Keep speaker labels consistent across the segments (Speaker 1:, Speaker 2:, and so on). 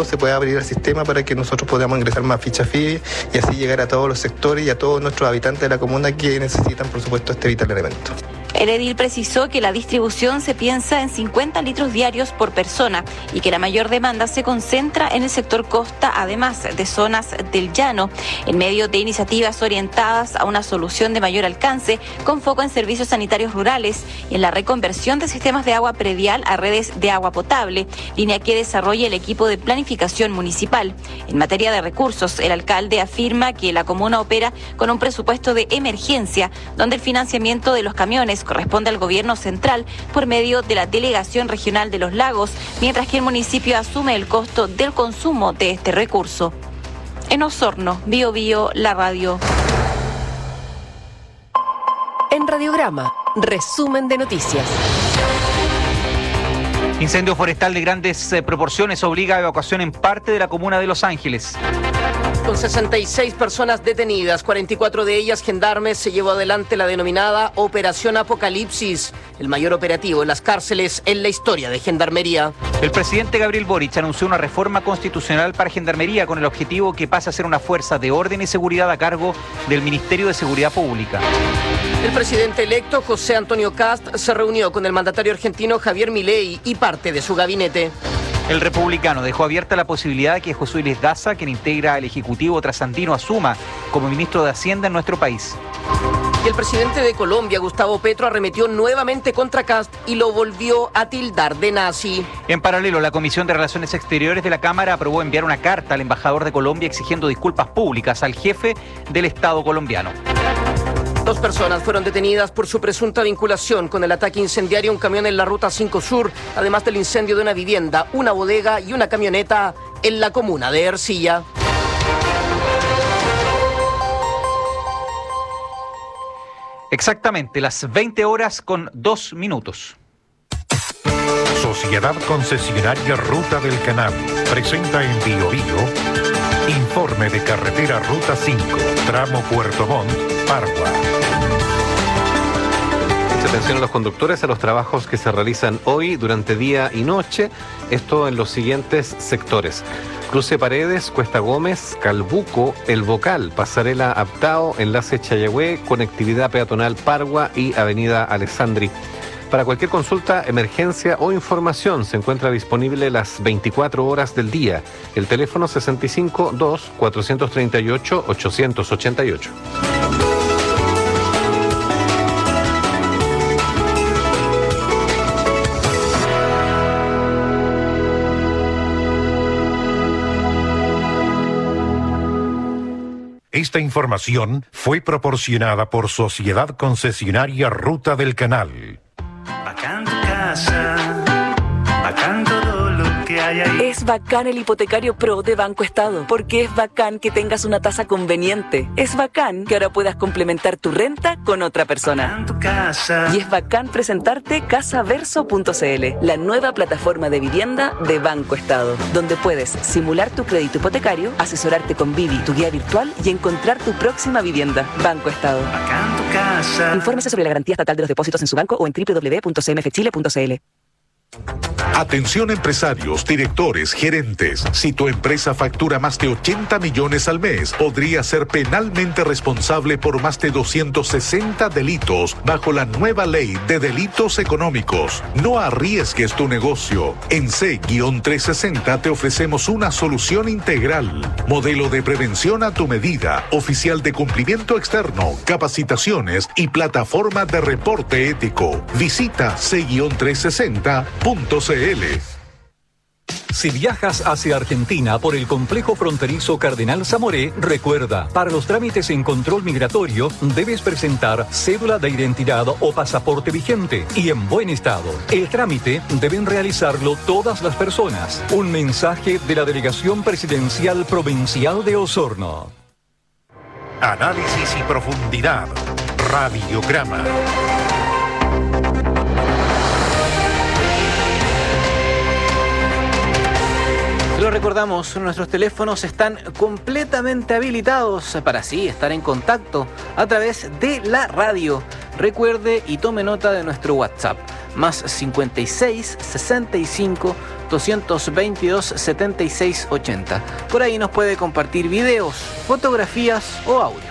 Speaker 1: pronto se pueda abrir el sistema para que nosotros podamos ingresar más fichas FIDE y así llegar a todos los sectores y a todos nuestros habitantes de la comuna que necesitan, por supuesto, este vital elemento.
Speaker 2: El edil precisó que la distribución se piensa en 50 litros diarios por persona y que la mayor demanda se concentra en el sector costa, además de zonas del llano, en medio de iniciativas orientadas a una solución de mayor alcance, con foco en servicios sanitarios rurales y en la reconversión de sistemas de agua predial a redes de agua potable, línea que desarrolla el equipo de planificación municipal. En materia de recursos, el alcalde afirma que la comuna opera con un presupuesto de emergencia, donde el financiamiento de los camiones corresponde al gobierno central por medio de la Delegación Regional de los Lagos, mientras que el municipio asume el costo del consumo de este recurso. En Osorno, Bio Bio, la radio.
Speaker 3: En Radiograma, resumen de noticias.
Speaker 4: Incendio forestal de grandes proporciones obliga a evacuación en parte de la comuna de Los Ángeles.
Speaker 5: Con 66 personas detenidas, 44 de ellas gendarmes, se llevó adelante la denominada Operación Apocalipsis, el mayor operativo en las cárceles en la historia de Gendarmería.
Speaker 4: El presidente Gabriel Boric anunció una reforma constitucional para Gendarmería con el objetivo que pase a ser una fuerza de orden y seguridad a cargo del Ministerio de Seguridad Pública.
Speaker 5: El presidente electo, José Antonio Kast, se reunió con el mandatario argentino Javier Milei y parte de su gabinete.
Speaker 4: El republicano dejó abierta la posibilidad de que Josué Luis Daza, quien integra el Ejecutivo trasandino, asuma como ministro de Hacienda en nuestro país.
Speaker 5: Y el presidente de Colombia, Gustavo Petro, arremetió nuevamente contra Kast y lo volvió a tildar de nazi.
Speaker 4: En paralelo, la Comisión de Relaciones Exteriores de la Cámara aprobó enviar una carta al embajador de Colombia exigiendo disculpas públicas al jefe del Estado colombiano.
Speaker 5: 2 personas fueron detenidas por su presunta vinculación con el ataque incendiario a un camión en la Ruta 5 Sur, además del incendio de una vivienda, una bodega y una camioneta en la comuna de Ercilla.
Speaker 4: Exactamente, las 20 horas con 2 minutos.
Speaker 6: Sociedad Concesionaria Ruta del Canal presenta en Bio Bio informe de carretera Ruta 5, tramo Puerto Montt, Pargua.
Speaker 7: Atención a los conductores a los trabajos que se realizan hoy durante día y noche, esto en los siguientes sectores: Cruce Paredes, Cuesta Gómez, Calbuco, El Bocal, Pasarela Aptao, Enlace Chayagüe, Conectividad Peatonal Pargua y Avenida Alessandri. Para cualquier consulta, emergencia o información se encuentra disponible las 24 horas del día. El teléfono 65 2 438 888.
Speaker 6: Esta información fue proporcionada por Sociedad Concesionaria Ruta del Canal.
Speaker 8: Bacán tu casa, bacán todo lo que hay ahí.
Speaker 9: Es bacán el hipotecario Pro de Banco Estado, porque es bacán que tengas una tasa conveniente. Es bacán que ahora puedas complementar tu renta con otra persona.
Speaker 8: Bacán tu casa.
Speaker 9: Y es bacán presentarte Casaverso.cl, la nueva plataforma de vivienda de Banco Estado, donde puedes simular tu crédito hipotecario, asesorarte con Vivi, tu guía virtual, y encontrar tu próxima vivienda. Banco Estado.
Speaker 8: Bacán tu casa.
Speaker 9: Infórmese sobre la garantía estatal de los depósitos en su banco o en www.cmfchile.cl.
Speaker 6: Atención empresarios, directores, gerentes. Si tu empresa factura más de 80 millones al mes, podría ser penalmente responsable por más de 260 delitos bajo la nueva ley de delitos económicos. No arriesgues tu negocio. En C-360 te ofrecemos una solución integral. Modelo de prevención a tu medida, oficial de cumplimiento externo, capacitaciones y plataforma de reporte ético. Visita C-360.cl.
Speaker 10: Si viajas hacia Argentina por el complejo fronterizo Cardenal Zamoré, recuerda, para los trámites en control migratorio debes presentar cédula de identidad o pasaporte vigente y en buen estado. El trámite deben realizarlo todas las personas. Un mensaje de la Delegación Presidencial Provincial de Osorno.
Speaker 6: Análisis y profundidad. Radiograma.
Speaker 5: Lo recordamos, nuestros teléfonos están completamente habilitados para así estar en contacto a través de la radio. Recuerde y tome nota de nuestro WhatsApp, más 56 65 222 76 80. Por ahí nos puede compartir videos, fotografías o audios.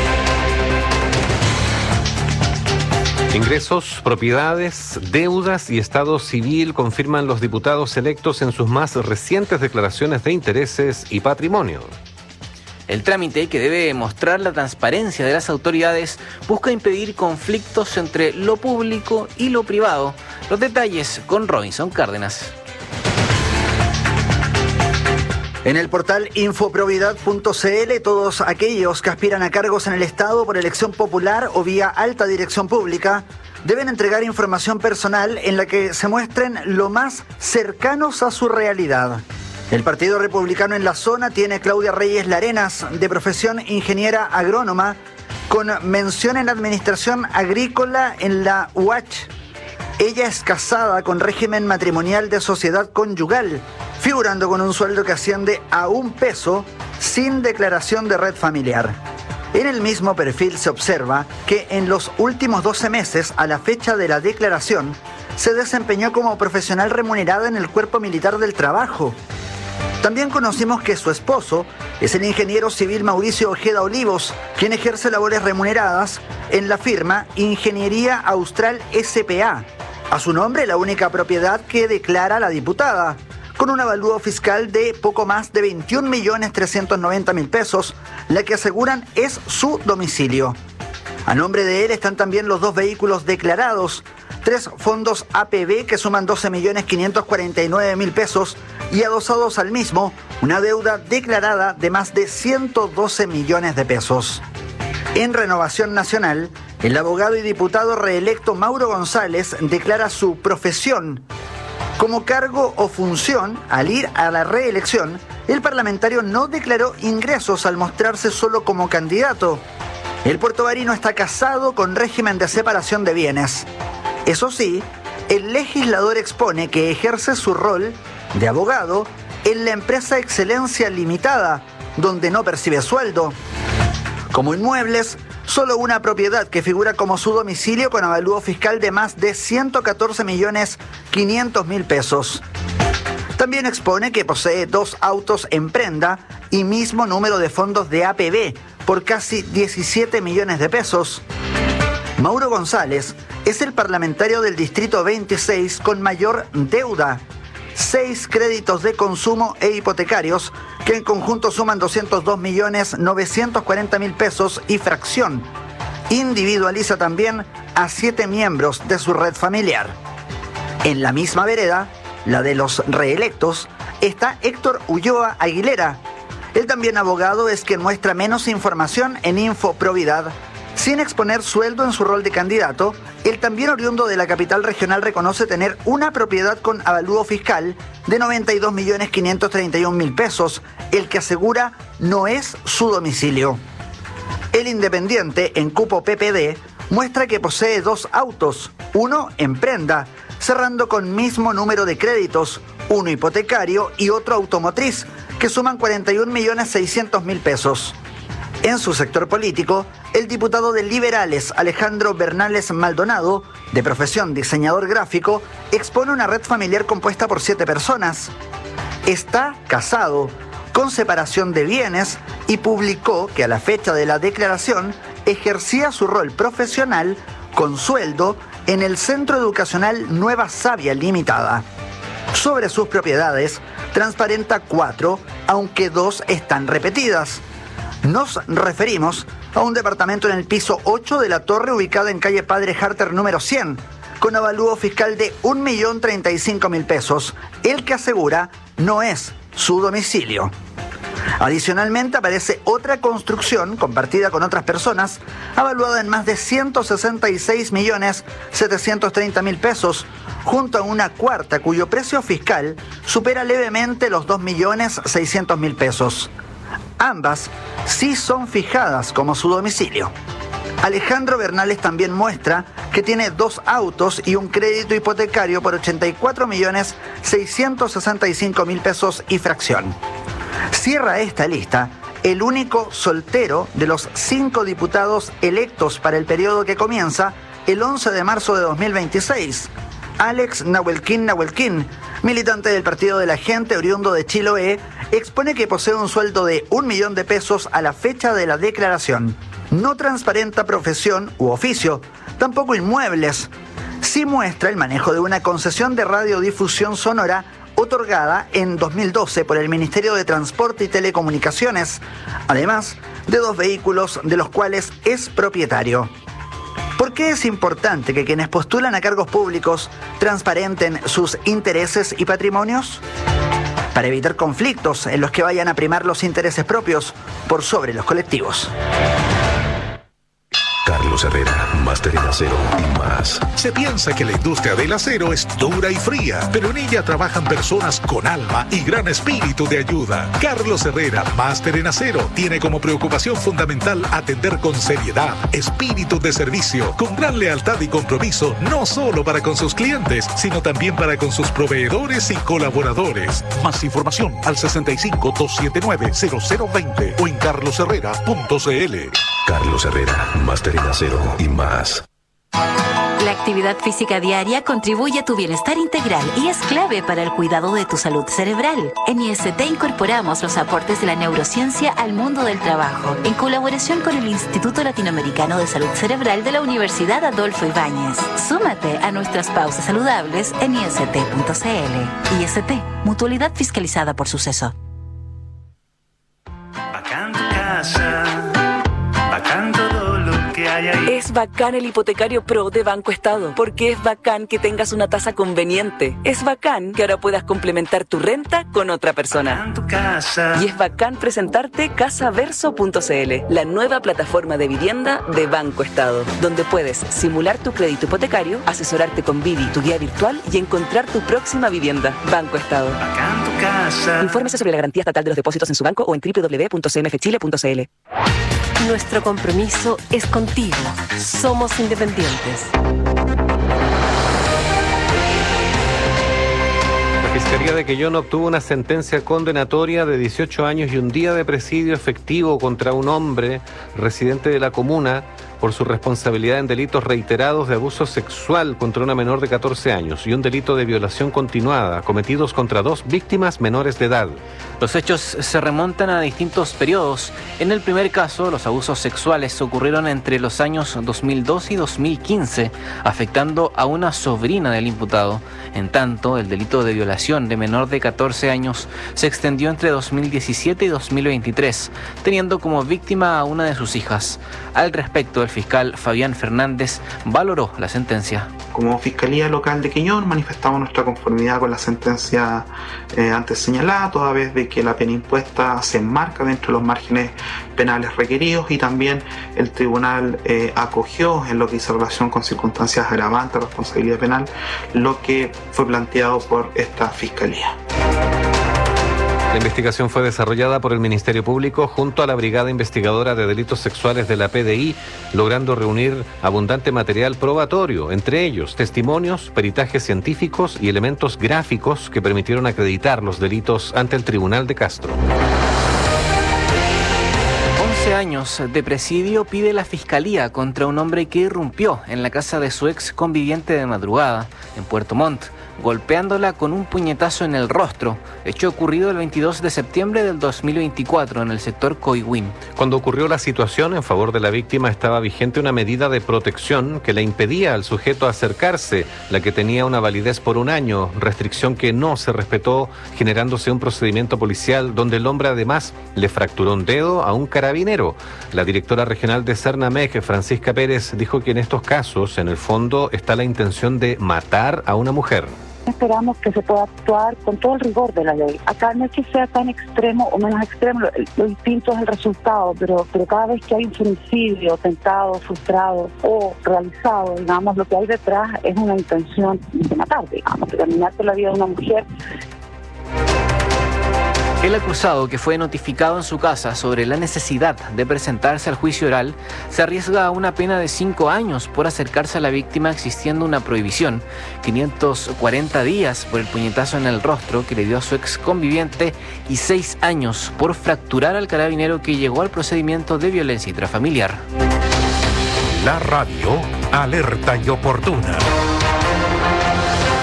Speaker 7: Ingresos, propiedades, deudas y estado civil confirman los diputados electos en sus más recientes declaraciones de intereses y patrimonio.
Speaker 5: El trámite, que debe mostrar la transparencia de las autoridades, busca impedir conflictos entre lo público y lo privado. Los detalles con Robinson Cárdenas.
Speaker 11: En el portal infoprobidad.cl, todos aquellos que aspiran a cargos en el Estado por elección popular o vía alta dirección pública deben entregar información personal en la que se muestren lo más cercanos a su realidad. El Partido Republicano en la zona tiene a Claudia Reyes Larenas, de profesión ingeniera agrónoma, con mención en Administración Agrícola en la UACH. Ella es casada con régimen matrimonial de sociedad conyugal, figurando con un sueldo que asciende a $1 sin declaración de red familiar. En el mismo perfil se observa que en los últimos 12 meses, a la fecha de la declaración, se desempeñó como profesional remunerada en el Cuerpo Militar del Trabajo. También conocimos que su esposo es el ingeniero civil Mauricio Ojeda Olivos, quien ejerce labores remuneradas en la firma Ingeniería Austral S.p.A. A su nombre, la única propiedad que declara la diputada, con un avalúo fiscal de poco más de 21.390.000 pesos, la que aseguran es su domicilio. A nombre de él están también los 2 vehículos declarados, 3 fondos APB que suman 12.549.000 pesos y adosados al mismo una deuda declarada de más de 112 millones de pesos. En Renovación Nacional, el abogado y diputado reelecto Mauro González declara su profesión. Como cargo o función, al ir a la reelección, el parlamentario no declaró ingresos al mostrarse solo como candidato. El puertobarino está casado con régimen de separación de bienes. Eso sí, el legislador expone que ejerce su rol de abogado en la empresa Excelencia Limitada, donde no percibe sueldo. Como inmuebles, solo una propiedad que figura como su domicilio con avalúo fiscal de más de 114.500.000 pesos. También expone que posee 2 autos en prenda y mismo número de fondos de APB por casi 17 millones de pesos. Mauro González es el parlamentario del Distrito 26 con mayor deuda. 6 créditos de consumo e hipotecarios que en conjunto suman 202.940.000 pesos y fracción. Individualiza también a 7 miembros de su red familiar. En la misma vereda, la de los reelectos, está Héctor Ulloa Aguilera. El también abogado es quien muestra menos información en Infoprobidad. Sin exponer sueldo en su rol de candidato, el también oriundo de la capital regional reconoce tener una propiedad con avalúo fiscal de 92.531.000 pesos, el que asegura no es su domicilio. El independiente, en cupo PPD, muestra que posee 2 autos, uno en prenda, cerrando con mismo número de créditos, uno hipotecario y otro automotriz, que suman 41.600.000 pesos. En su sector político, el diputado de Liberales, Alejandro Bernales Maldonado, de profesión diseñador gráfico, expone una red familiar compuesta por 7 personas. Está casado, con separación de bienes, y publicó que a la fecha de la declaración ejercía su rol profesional con sueldo en el Centro Educacional Nueva Savia Limitada. Sobre sus propiedades, transparenta 4, aunque 2 están repetidas. Nos referimos a un departamento en el piso 8 de la torre ubicada en calle Padre Harter número 100, con avalúo fiscal de 1.035.000 pesos, el que asegura no es su domicilio. Adicionalmente aparece otra construcción compartida con otras personas, avaluada en más de 166.730.000 pesos, junto a una cuarta cuyo precio fiscal supera levemente los 2.600.000 pesos. Ambas sí son fijadas como su domicilio. Alejandro Bernales también muestra que tiene 2 autos y un crédito hipotecario por 84.665.000 pesos y fracción. Cierra esta lista el único soltero de los 5 diputados electos para el periodo que comienza el 11 de marzo de 2026, Alex Nahuelquín, militante del Partido de la Gente oriundo de Chiloé, expone que posee un sueldo de 1 millón de pesos a la fecha de la declaración. No transparenta profesión u oficio, tampoco inmuebles. Sí muestra el manejo de una concesión de radiodifusión sonora otorgada en 2012 por el Ministerio de Transporte y Telecomunicaciones, además de 2 vehículos de los cuales es propietario. ¿Por qué es importante que quienes postulan a cargos públicos transparenten sus intereses y patrimonios? Para evitar conflictos en los que vayan a primar los intereses propios por sobre los colectivos.
Speaker 12: Carlos Herrera, máster en acero y más.
Speaker 6: Se piensa que la industria del acero es dura y fría, pero en ella trabajan personas con alma y gran espíritu de ayuda. Carlos Herrera, máster en acero, tiene como preocupación fundamental atender con seriedad, espíritu de servicio, con gran lealtad y compromiso, no solo para con sus clientes, sino también para con sus proveedores y colaboradores. Más información al 65-279-0020 o en carlosherrera.cl.
Speaker 12: Carlos Herrera, máster en acero y más.
Speaker 13: La actividad física diaria contribuye a tu bienestar integral y es clave para el cuidado de tu salud cerebral. En IST incorporamos los aportes de la neurociencia al mundo del trabajo, en colaboración con el Instituto Latinoamericano de Salud Cerebral de la Universidad Adolfo Ibáñez. Súmate a nuestras pausas saludables en ist.cl. IST, mutualidad fiscalizada por Suceso.
Speaker 8: Bacán tu casa, bacán todo lo que hay ahí.
Speaker 9: Es bacán el hipotecario Pro de Banco Estado, porque es bacán que tengas una tasa conveniente. Es bacán que ahora puedas complementar tu renta con otra persona.
Speaker 8: Bacán tu casa.
Speaker 9: Y es bacán presentarte casaverso.cl, la nueva plataforma de vivienda de Banco Estado, donde puedes simular tu crédito hipotecario, asesorarte con Vivi, tu guía virtual, y encontrar tu próxima vivienda. Banco Estado.
Speaker 8: Bacán tu casa.
Speaker 9: Infórmese sobre la garantía estatal de los depósitos en su banco o en www.cmfchile.cl.
Speaker 3: Nuestro compromiso es contigo. Somos independientes.
Speaker 7: La Fiscalía de Quellón obtuvo una sentencia condenatoria de 18 años y un día de presidio efectivo contra un hombre residente de la comuna por su responsabilidad en delitos reiterados de abuso sexual contra una menor de 14 años y un delito de violación continuada cometidos contra 2 víctimas menores de edad.
Speaker 14: Los hechos se remontan a distintos periodos. En el primer caso, los abusos sexuales ocurrieron entre los años 2002 y 2015, afectando a una sobrina del imputado. En tanto, el delito de violación de menor de 14 años se extendió entre 2017 y 2023, teniendo como víctima a una de sus hijas. Al respecto, el fiscal Fabián Fernández valoró la sentencia.
Speaker 15: Como Fiscalía Local de Quellón manifestamos nuestra conformidad con la sentencia antes señalada, toda vez de que la pena impuesta se enmarca dentro de los márgenes penales requeridos y también el tribunal acogió en lo que hizo relación con circunstancias agravantes de responsabilidad penal lo que fue planteado por esta Fiscalía.
Speaker 7: La investigación fue desarrollada por el Ministerio Público junto a la Brigada Investigadora de Delitos Sexuales de la PDI, logrando reunir abundante material probatorio, entre ellos testimonios, peritajes científicos y elementos gráficos que permitieron acreditar los delitos ante el Tribunal de Castro.
Speaker 14: 11 años de presidio pide la Fiscalía contra un hombre que irrumpió en la casa de su ex conviviente de madrugada en Puerto Montt, golpeándola con un puñetazo en el rostro, hecho ocurrido el 22 de septiembre del 2024 en el sector Coihuín.
Speaker 7: Cuando ocurrió la situación, en favor de la víctima estaba vigente una medida de protección que le impedía al sujeto acercarse, la que tenía una validez por 1 año, restricción que no se respetó, generándose un procedimiento policial donde el hombre además le fracturó un dedo a un carabinero. La directora regional de Cernamec, Francisca Pérez, dijo que en estos casos, en el fondo, está la intención de matar a una mujer.
Speaker 16: Esperamos que se pueda actuar con todo el rigor de la ley. Acá no es que sea tan extremo o menos extremo, lo distinto es el resultado, pero cada vez que hay un femicidio tentado, frustrado o realizado, digamos, lo que hay detrás es una intención de matar, digamos, de terminar con la vida de una mujer.
Speaker 14: El acusado, que fue notificado en su casa sobre la necesidad de presentarse al juicio oral, se arriesga a una pena de 5 años por acercarse a la víctima existiendo una prohibición, 540 días por el puñetazo en el rostro que le dio a su ex conviviente y 6 años por fracturar al carabinero que llegó al procedimiento de violencia intrafamiliar.
Speaker 6: La radio alerta y oportuna.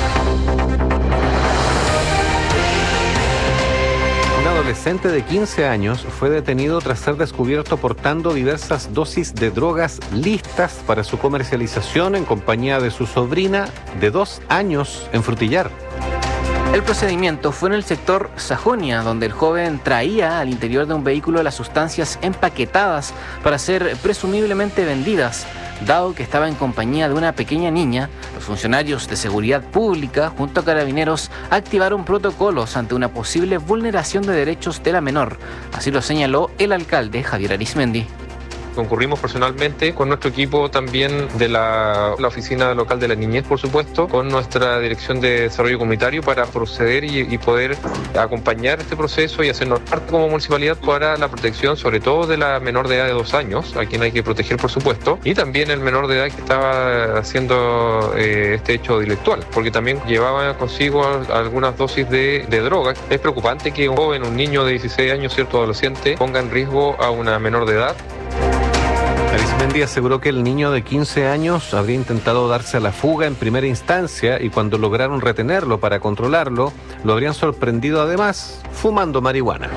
Speaker 7: adolescente de 15 años fue detenido tras ser descubierto portando diversas dosis de drogas listas para su comercialización en compañía de su sobrina de 2 años en Frutillar.
Speaker 14: El procedimiento fue en el sector Sajonia, donde el joven traía al interior de un vehículo las sustancias empaquetadas para ser presumiblemente vendidas. Dado que estaba en compañía de una pequeña niña, los funcionarios de seguridad pública junto a carabineros activaron protocolos ante una posible vulneración de derechos de la menor. Así lo señaló el alcalde Javier Arismendi.
Speaker 17: Concurrimos personalmente con nuestro equipo también de la Oficina Local de la Niñez, por supuesto, con nuestra Dirección de Desarrollo Comunitario para proceder y poder acompañar este proceso y hacernos parte como municipalidad para la protección, sobre todo de la menor de edad de 2 años, a quien hay que proteger, por supuesto, y también el menor de edad que estaba haciendo este hecho delictual, porque también llevaba consigo algunas dosis de droga. Es preocupante que un joven, un niño de 16 años, cierto adolescente, ponga en riesgo a una menor de edad.
Speaker 7: Arismendi aseguró que el niño de 15 años habría intentado darse a la fuga en primera instancia y cuando lograron retenerlo para controlarlo, lo habrían sorprendido además fumando marihuana.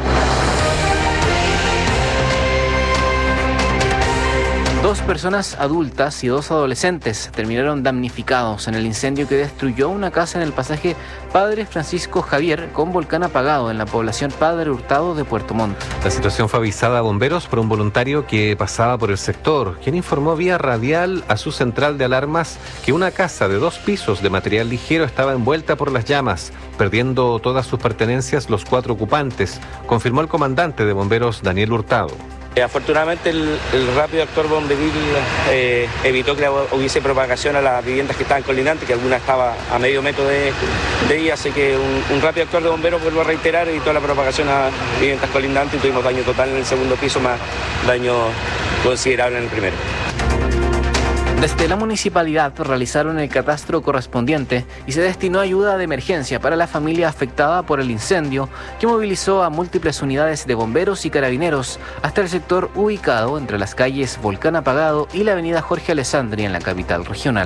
Speaker 14: 2 personas adultas y 2 adolescentes terminaron damnificados en el incendio que destruyó una casa en el pasaje Padre Francisco Javier con volcán apagado en la población Padre Hurtado de Puerto Montt.
Speaker 7: La situación fue avisada a bomberos por un voluntario que pasaba por el sector, quien informó vía radial a su central de alarmas que una casa de 2 pisos de material ligero estaba envuelta por las llamas, perdiendo todas sus pertenencias los 4 ocupantes, confirmó el comandante de bomberos Daniel Hurtado.
Speaker 18: Afortunadamente el rápido actuar bomberil evitó que hubiese propagación a las viviendas que estaban colindantes, que alguna estaba a medio metro de ella, así que un rápido actuar de bomberos, vuelvo a reiterar, evitó la propagación a viviendas colindantes y tuvimos daño total en el segundo piso, más daño considerable en el primero.
Speaker 14: Desde la municipalidad realizaron el catastro correspondiente y se destinó ayuda de emergencia para la familia afectada por el incendio, que movilizó a múltiples unidades de bomberos y carabineros hasta el sector ubicado entre las calles Volcán Apagado y la avenida Jorge Alessandri en la capital regional.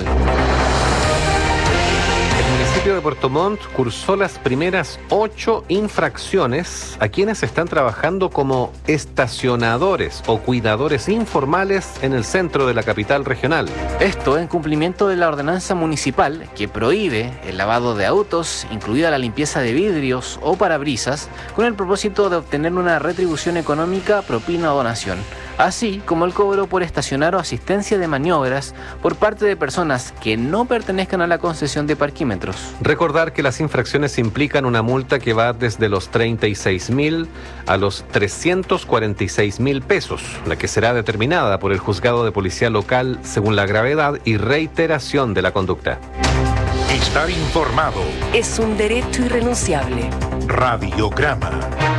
Speaker 7: El municipio de Puerto Montt cursó las primeras 8 infracciones a quienes están trabajando como estacionadores o cuidadores informales en el centro de la capital regional.
Speaker 14: Esto en cumplimiento de la ordenanza municipal que prohíbe el lavado de autos, incluida la limpieza de vidrios o parabrisas, con el propósito de obtener una retribución económica, propina o donación, así como el cobro por estacionar o asistencia de maniobras por parte de personas que no pertenezcan a la concesión de parquímetros.
Speaker 7: Recordar que las infracciones implican una multa que va desde los 36.000 a los 346.000 pesos, la que será determinada por el juzgado de policía local según la gravedad y reiteración de la conducta.
Speaker 6: Estar informado
Speaker 3: es un derecho irrenunciable.
Speaker 6: Radiograma.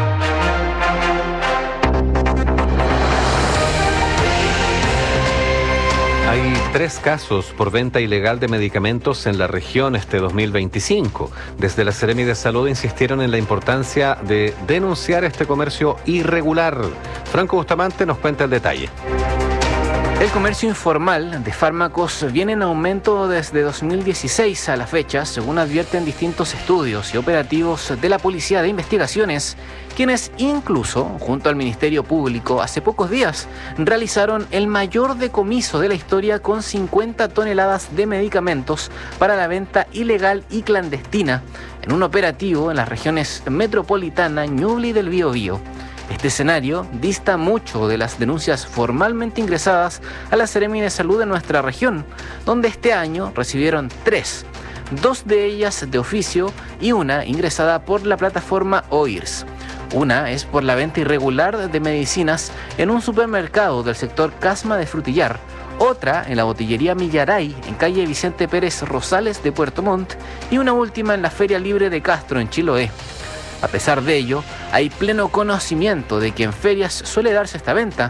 Speaker 7: Hay 3 casos por venta ilegal de medicamentos en la región este 2025. Desde la Seremi de Salud insistieron en la importancia de denunciar este comercio irregular. Franco Bustamante nos cuenta el detalle.
Speaker 14: El comercio informal de fármacos viene en aumento desde 2016 a la fecha, según advierten distintos estudios y operativos de la Policía de Investigaciones, quienes incluso, junto al Ministerio Público, hace pocos días realizaron el mayor decomiso de la historia con 50 toneladas de medicamentos para la venta ilegal y clandestina en un operativo en las regiones metropolitana, Ñuble y del Biobío. Este escenario dista mucho de las denuncias formalmente ingresadas a la Seremi de Salud de nuestra región, donde este año recibieron 3, 2 de ellas de oficio y una ingresada por la plataforma OIRS. Una es por la venta irregular de medicinas en un supermercado del sector Casma de Frutillar, otra en la botillería Millaray, en calle Vicente Pérez Rosales de Puerto Montt, y una última en la Feria Libre de Castro, en Chiloé. A pesar de ello, hay pleno conocimiento de que en ferias suele darse esta venta,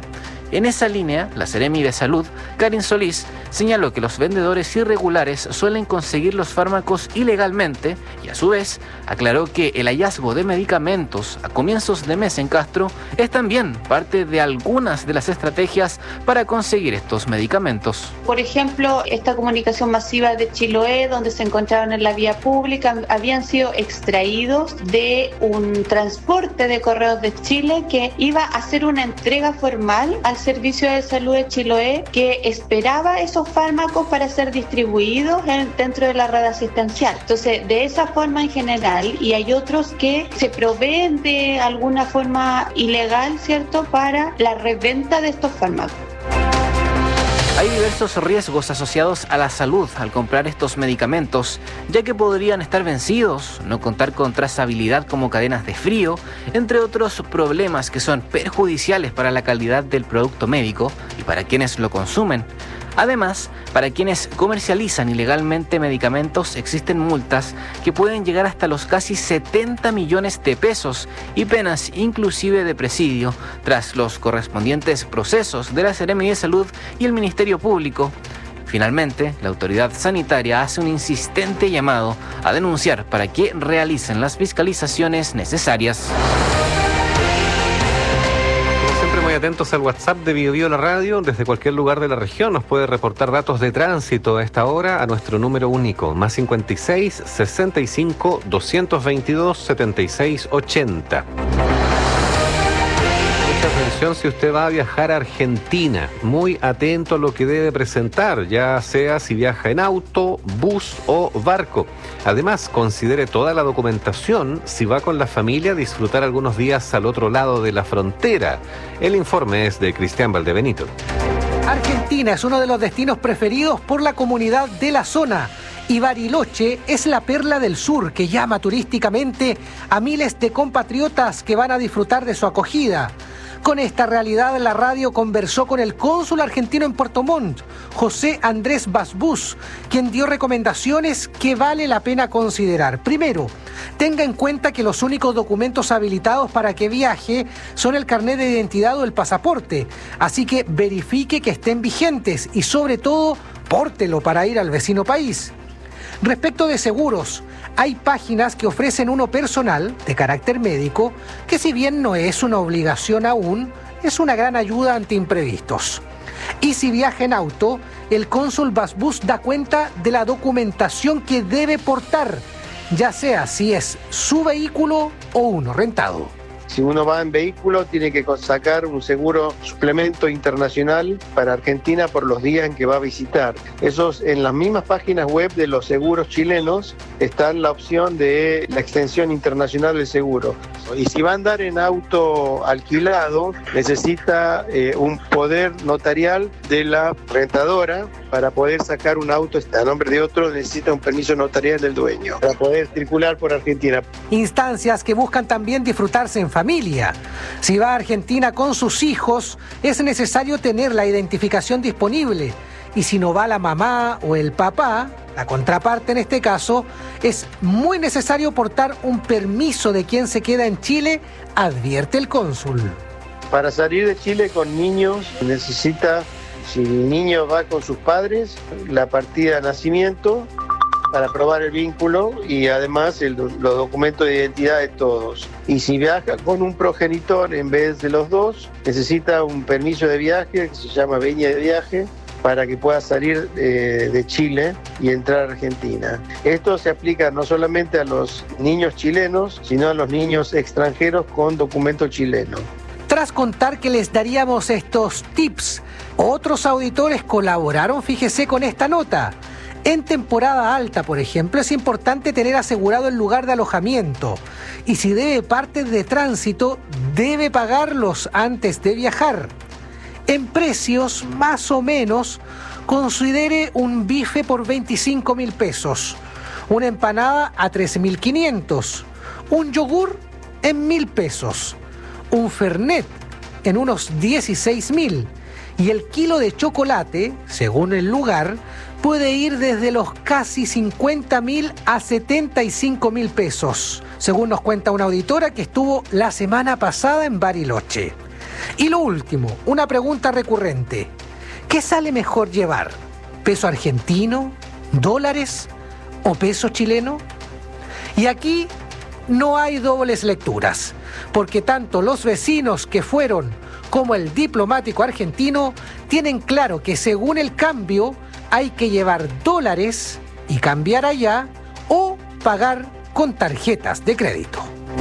Speaker 14: En esa línea, la Seremi de Salud, Karin Solís, señaló que los vendedores irregulares suelen conseguir los fármacos ilegalmente y a su vez aclaró que el hallazgo de medicamentos a comienzos de mes en Castro es también parte de algunas de las estrategias para conseguir estos medicamentos.
Speaker 19: Por ejemplo, esta comunicación masiva de Chiloé, donde se encontraban en la vía pública, habían sido extraídos de un transporte de Correos de Chile que iba a hacer una entrega formal al Servicio de Salud de Chiloé, que esperaba esos fármacos para ser distribuidos dentro de la red asistencial. Entonces, de esa forma en general, y hay otros que se proveen de alguna forma ilegal, ¿cierto?, para la reventa de estos fármacos.
Speaker 14: Hay diversos riesgos asociados a la salud al comprar estos medicamentos, ya que podrían estar vencidos, no contar con trazabilidad como cadenas de frío, entre otros problemas que son perjudiciales para la calidad del producto médico y para quienes lo consumen. Además, para quienes comercializan ilegalmente medicamentos existen multas que pueden llegar hasta los casi 70 millones de pesos y penas inclusive de presidio tras los correspondientes procesos de la Seremi de Salud y el Ministerio Público. Finalmente, la autoridad sanitaria hace un insistente llamado a denunciar para que realicen las fiscalizaciones necesarias.
Speaker 7: Muy atentos al WhatsApp de Biobío La Radio. Desde cualquier lugar de la región nos puede reportar datos de tránsito a esta hora a nuestro número único, más 56 65 222 76 80. Mucha atención si usted va a viajar a Argentina. Muy atento a lo que debe presentar, ya sea si viaja en auto, bus o barco. Además, considere toda la documentación si va con la familia a disfrutar algunos días al otro lado de la frontera. El informe es de Cristian Valdebenito.
Speaker 20: Argentina es uno de los destinos preferidos por la comunidad de la zona y Bariloche es la perla del sur que llama turísticamente a miles de compatriotas que van a disfrutar de su acogida. Con esta realidad, la radio conversó con el cónsul argentino en Puerto Montt, José Andrés Basbús, quien dio recomendaciones que vale la pena considerar. Primero, tenga en cuenta que los únicos documentos habilitados para que viaje son el carnet de identidad o el pasaporte, así que verifique que estén vigentes y sobre todo, pórtelo para ir al vecino país. Respecto de seguros, hay páginas que ofrecen uno personal, de carácter médico, que si bien no es una obligación aún, es una gran ayuda ante imprevistos. Y si viaja en auto, el cónsul Basbús da cuenta de la documentación que debe portar, ya sea si es su vehículo o uno rentado.
Speaker 21: Si uno va en vehículo, tiene que sacar un seguro suplemento internacional para Argentina por los días en que va a visitar. Esos, en las mismas páginas web de los seguros chilenos está la opción de la extensión internacional del seguro. Y si va a andar en auto alquilado, necesita un poder notarial de la rentadora. Para poder sacar un auto a nombre de otro, necesita un permiso notarial del dueño para poder circular por Argentina.
Speaker 20: Instancias que buscan también disfrutarse en familia. Si va a Argentina con sus hijos, es necesario tener la identificación disponible. Y si no va la mamá o el papá, la contraparte en este caso, es muy necesario portar un permiso de quien se queda en Chile, advierte el cónsul.
Speaker 21: Para salir de Chile con niños necesita, si el niño va con sus padres, la partida de nacimiento para probar el vínculo y además los documentos de identidad de todos. Y si viaja con un progenitor en vez de los dos, necesita un permiso de viaje que se llama venia de viaje para que pueda salir de Chile y entrar a Argentina. Esto se aplica no solamente a los niños chilenos, sino a los niños extranjeros con documento chileno.
Speaker 20: Tras contar que les daríamos estos tips, otros auditores colaboraron, fíjese, con esta nota. En temporada alta, por ejemplo, es importante tener asegurado el lugar de alojamiento y si debe partes de tránsito, debe pagarlos antes de viajar. En precios, más o menos, considere un bife por 25.000 pesos, una empanada a 13.500, un yogur en 1.000 pesos, un fernet en unos 16.000 y el kilo de chocolate, según el lugar, puede ir desde los casi 50.000 a 75.000 pesos, según nos cuenta una auditora que estuvo la semana pasada en Bariloche. Y lo último, una pregunta recurrente. ¿Qué sale mejor llevar? ¿Peso argentino? ¿Dólares? ¿O peso chileno? Y aquí no hay dobles lecturas, porque tanto los vecinos que fueron como el diplomático argentino tienen claro que según el cambio hay que llevar dólares y cambiar allá o pagar con tarjetas de crédito.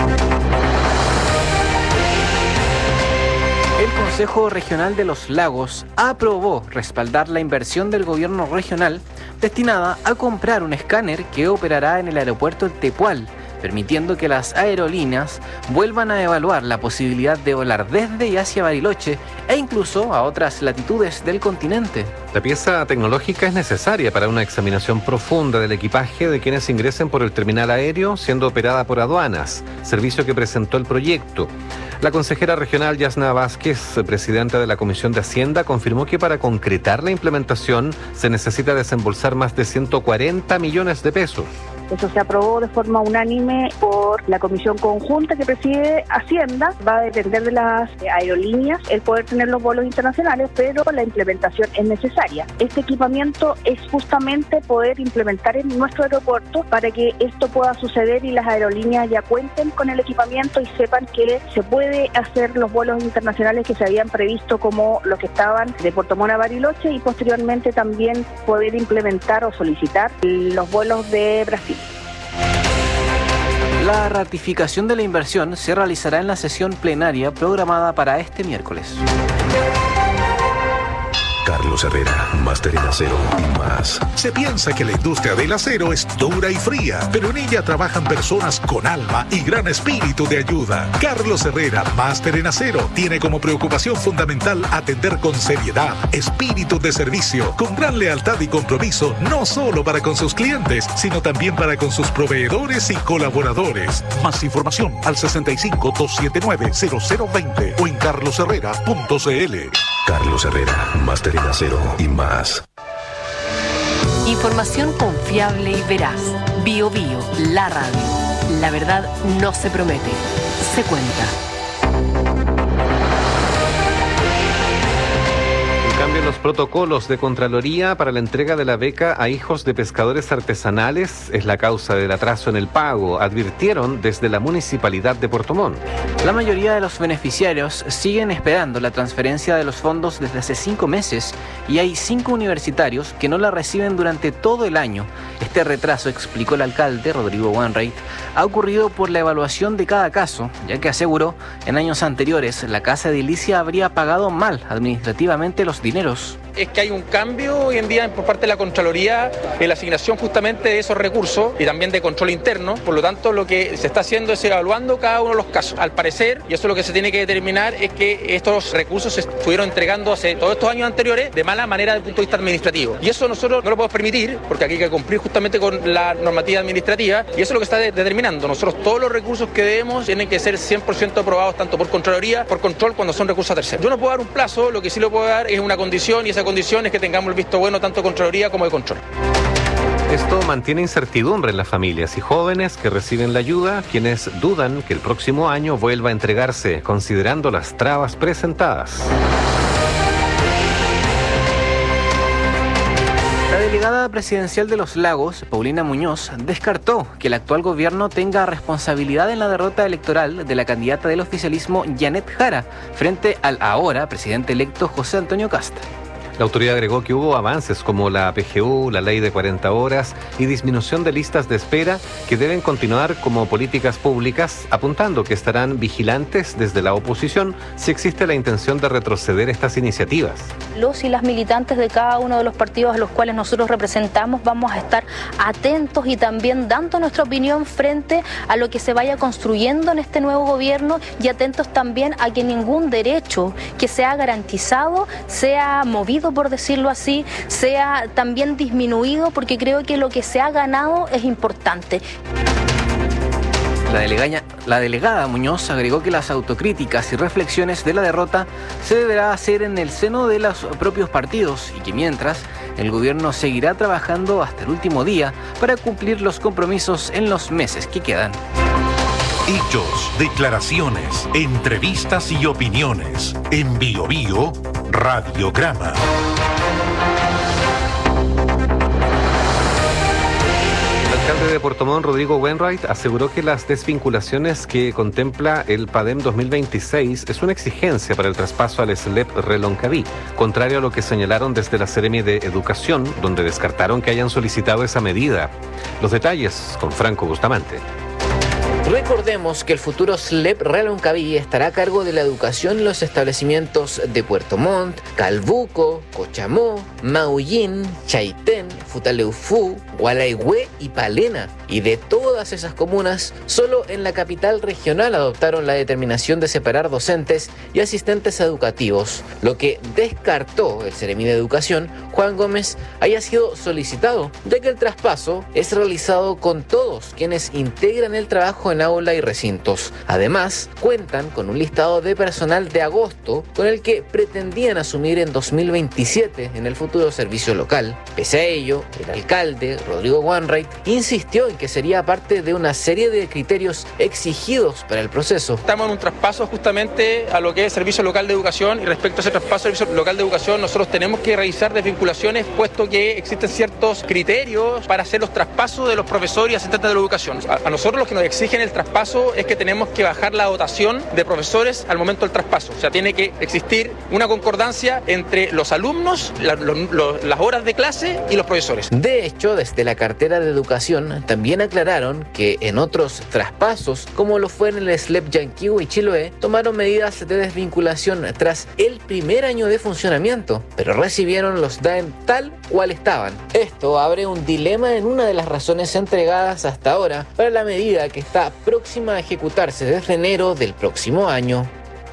Speaker 14: El Consejo Regional de los Lagos aprobó respaldar la inversión del gobierno regional destinada a comprar un escáner que operará en el aeropuerto de Tepual, permitiendo que las aerolíneas vuelvan a evaluar la posibilidad de volar desde y hacia Bariloche e incluso a otras latitudes del continente.
Speaker 7: La pieza tecnológica es necesaria para una examinación profunda del equipaje de quienes ingresen por el terminal aéreo, siendo operada por aduanas, servicio que presentó el proyecto. La consejera regional Yasna Vázquez, presidenta de la Comisión de Hacienda, confirmó que para concretar la implementación se necesita desembolsar más de 140 millones de pesos.
Speaker 16: Eso se aprobó de forma unánime por la comisión conjunta que preside Hacienda. Va a depender de las aerolíneas el poder tener los vuelos internacionales, pero la implementación es necesaria. Este equipamiento es justamente poder implementar en nuestro aeropuerto para que esto pueda suceder y las aerolíneas ya cuenten con el equipamiento y sepan que se puede hacer los vuelos internacionales que se habían previsto, como los que estaban de Puerto Montt a Bariloche, y posteriormente también poder implementar o solicitar los vuelos de Brasil.
Speaker 14: La ratificación de la inversión se realizará en la sesión plenaria programada para este miércoles.
Speaker 12: Carlos Herrera, máster en acero y más.
Speaker 6: Se piensa que la industria del acero es dura y fría, pero en ella trabajan personas con alma y gran espíritu de ayuda. Carlos Herrera, máster en acero, tiene como preocupación fundamental atender con seriedad, espíritu de servicio, con gran lealtad y compromiso, no solo para con sus clientes, sino también para con sus proveedores y colaboradores. Más información al 65-279-0020 o en carlosherrera.cl.
Speaker 12: Carlos Herrera, máster en acero y más.
Speaker 3: Información confiable y veraz. Bio Bio, la radio. La verdad no se promete, se cuenta.
Speaker 7: Cambio en los protocolos de Contraloría para la entrega de la beca a hijos de pescadores artesanales es la causa del atraso en el pago, advirtieron desde la Municipalidad de Puerto Montt.
Speaker 14: La mayoría de los beneficiarios siguen esperando la transferencia de los fondos desde hace 5 meses y hay 5 universitarios que no la reciben durante todo el año. Este retraso, explicó el alcalde Rodrigo Wainwright, ha ocurrido por la evaluación de cada caso, ya que aseguró en años anteriores la Casa Edilicia habría pagado mal administrativamente los dineros.
Speaker 1: Es que hay un cambio hoy en día por parte de la Contraloría en la asignación justamente de esos recursos y también de control interno. Por lo tanto, lo que se está haciendo es evaluando cada uno de los casos. Al parecer, y eso es lo que se tiene que determinar, es que estos recursos se estuvieron entregando hace todos estos años anteriores de mala manera desde el punto de vista administrativo. Y eso nosotros no lo podemos permitir, porque aquí hay que cumplir justamente con la normativa administrativa, y eso es lo que está determinando. Nosotros todos los recursos que debemos tienen que ser 100% aprobados tanto por Contraloría, por control, cuando son recursos a terceros. Yo no puedo dar un plazo, lo que sí lo puedo dar es una condición, y esa condición es que tengamos el visto bueno tanto de Contraloría como de control.
Speaker 7: Esto mantiene incertidumbre en las familias y jóvenes que reciben la ayuda, quienes dudan que el próximo año vuelva a entregarse, considerando las trabas presentadas.
Speaker 14: La delegada presidencial de Los Lagos, Paulina Muñoz, descartó que el actual gobierno tenga responsabilidad en la derrota electoral de la candidata del oficialismo Janet Jara frente al ahora presidente electo José Antonio Kast.
Speaker 7: La autoridad agregó que hubo avances como la PGU, la ley de 40 horas y disminución de listas de espera que deben continuar como políticas públicas, apuntando que estarán vigilantes desde la oposición si existe la intención de retroceder estas iniciativas.
Speaker 22: Los y las militantes de cada uno de los partidos a los cuales nosotros representamos vamos a estar atentos y también dando nuestra opinión frente a lo que se vaya construyendo en este nuevo gobierno, y atentos también a que ningún derecho que sea garantizado sea movido, por decirlo así, sea también disminuido, porque creo que lo que se ha ganado es importante.
Speaker 14: La delegada Muñoz agregó que las autocríticas y reflexiones de la derrota se deberá hacer en el seno de los propios partidos y que mientras el gobierno seguirá trabajando hasta el último día para cumplir los compromisos en los meses que quedan.
Speaker 6: Hechos, declaraciones, entrevistas y opiniones. En Bio Bio, Radiograma.
Speaker 7: El alcalde de Puerto Montt, Rodrigo Wainwright, aseguró que las desvinculaciones que contempla el PADEM 2026 es una exigencia para el traspaso al SLEP Reloncaví, contrario a lo que señalaron desde la Seremi de Educación, donde descartaron que hayan solicitado esa medida. Los detalles con Franco Bustamante.
Speaker 2: Recordemos que el futuro SLEP Reloncaví estará a cargo de la educación en los establecimientos de Puerto Montt, Calbuco, Cochamó, Maullín, Chaitén, Futaleufú, Gualaihue y Palena. Y de todas esas comunas, solo en la capital regional adoptaron la determinación de separar docentes y asistentes educativos, lo que descartó el Seremi de Educación, Juan Gómez, haya sido solicitado, ya que el traspaso es realizado con todos quienes integran el trabajo en aula y recintos. Además, cuentan con un listado de personal de agosto con el que pretendían asumir en 2027 en el futuro servicio local. Pese a ello, el alcalde, Rodrigo Wainwright, insistió en que sería parte de una serie de criterios exigidos para el proceso.
Speaker 1: Estamos en un traspaso justamente a lo que es Servicio Local de Educación, y respecto a ese traspaso al Servicio Local de Educación, nosotros tenemos que realizar desvinculaciones, puesto que existen ciertos criterios para hacer los traspasos de los profesores y asistentes de la educación. A nosotros lo que nos exigen el traspaso es que tenemos que bajar la dotación de profesores al momento del traspaso. O sea, tiene que existir una concordancia entre los alumnos, las horas de clase y los profesores.
Speaker 2: De hecho, desde la cartera de Educación también aclararon que en otros traspasos, como lo fue en el SLEP Yanquihue y Chiloé, tomaron medidas de desvinculación tras el primer año de funcionamiento, pero recibieron los DAEM tal cual estaban. Esto abre un dilema en una de las razones entregadas hasta ahora para la medida que está próxima a ejecutarse desde enero del próximo año.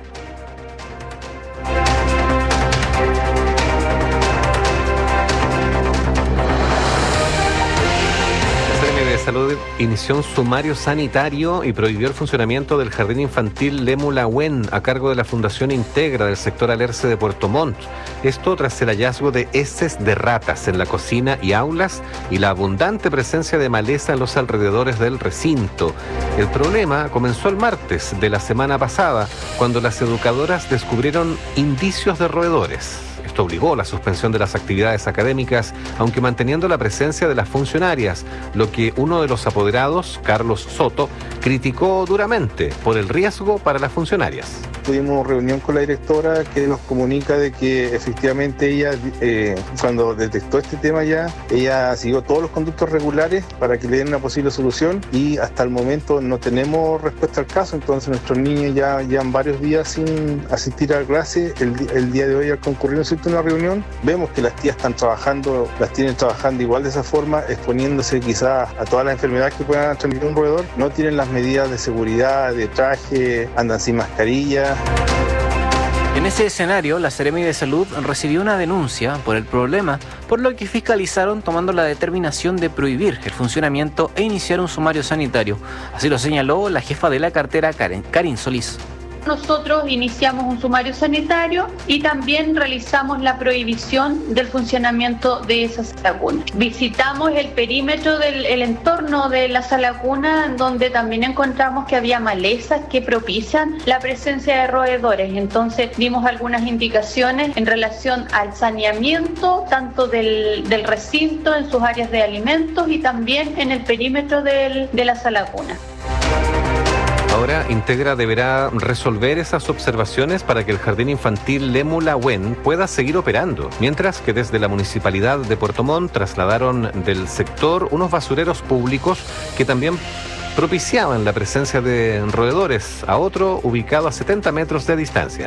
Speaker 7: Salud inició un sumario sanitario y prohibió el funcionamiento del jardín infantil Lemulawen a cargo de la Fundación Integra del sector Alerce de Puerto Montt. Esto tras el hallazgo de heces de ratas en la cocina y aulas y la abundante presencia de maleza en los alrededores del recinto. El problema comenzó el martes de la semana pasada, cuando las educadoras descubrieron indicios de roedores. Esto obligó la suspensión de las actividades académicas, aunque manteniendo la presencia de las funcionarias, lo que uno de los apoderados, Carlos Soto, criticó duramente por el riesgo para las funcionarias.
Speaker 4: Tuvimos reunión con la directora que nos comunica de que efectivamente ella, cuando detectó este tema ella siguió todos los conductos regulares para que le den una posible solución, y hasta el momento no tenemos respuesta al caso. Entonces nuestros niños ya llevan varios días sin asistir a clase. El día de hoy, al concurrir a una reunión, vemos que las tías están trabajando, las tienen trabajando igual de esa forma, exponiéndose quizás a todas las enfermedades que puedan transmitir un roedor. No tienen las medidas de seguridad, de traje, andan sin mascarilla.
Speaker 14: En ese escenario, la Seremi de Salud recibió una denuncia por el problema, por lo que fiscalizaron tomando la determinación de prohibir el funcionamiento e iniciar un sumario sanitario. Así lo señaló la jefa de la cartera, Karin Solís.
Speaker 19: Nosotros iniciamos un sumario sanitario y también realizamos la prohibición del funcionamiento de esa sala cuna. Visitamos el perímetro del entorno de la sala cuna, donde también encontramos que había malezas que propician la presencia de roedores. Entonces dimos algunas indicaciones en relación al saneamiento tanto del recinto en sus áreas de alimentos y también en el perímetro de la sala cuna.
Speaker 7: Ahora Integra deberá resolver esas observaciones para que el jardín infantil Lemulawen pueda seguir operando, mientras que desde la municipalidad de Puerto Montt trasladaron del sector unos basureros públicos que también propiciaban la presencia de roedores a otro ubicado a 70 metros de distancia.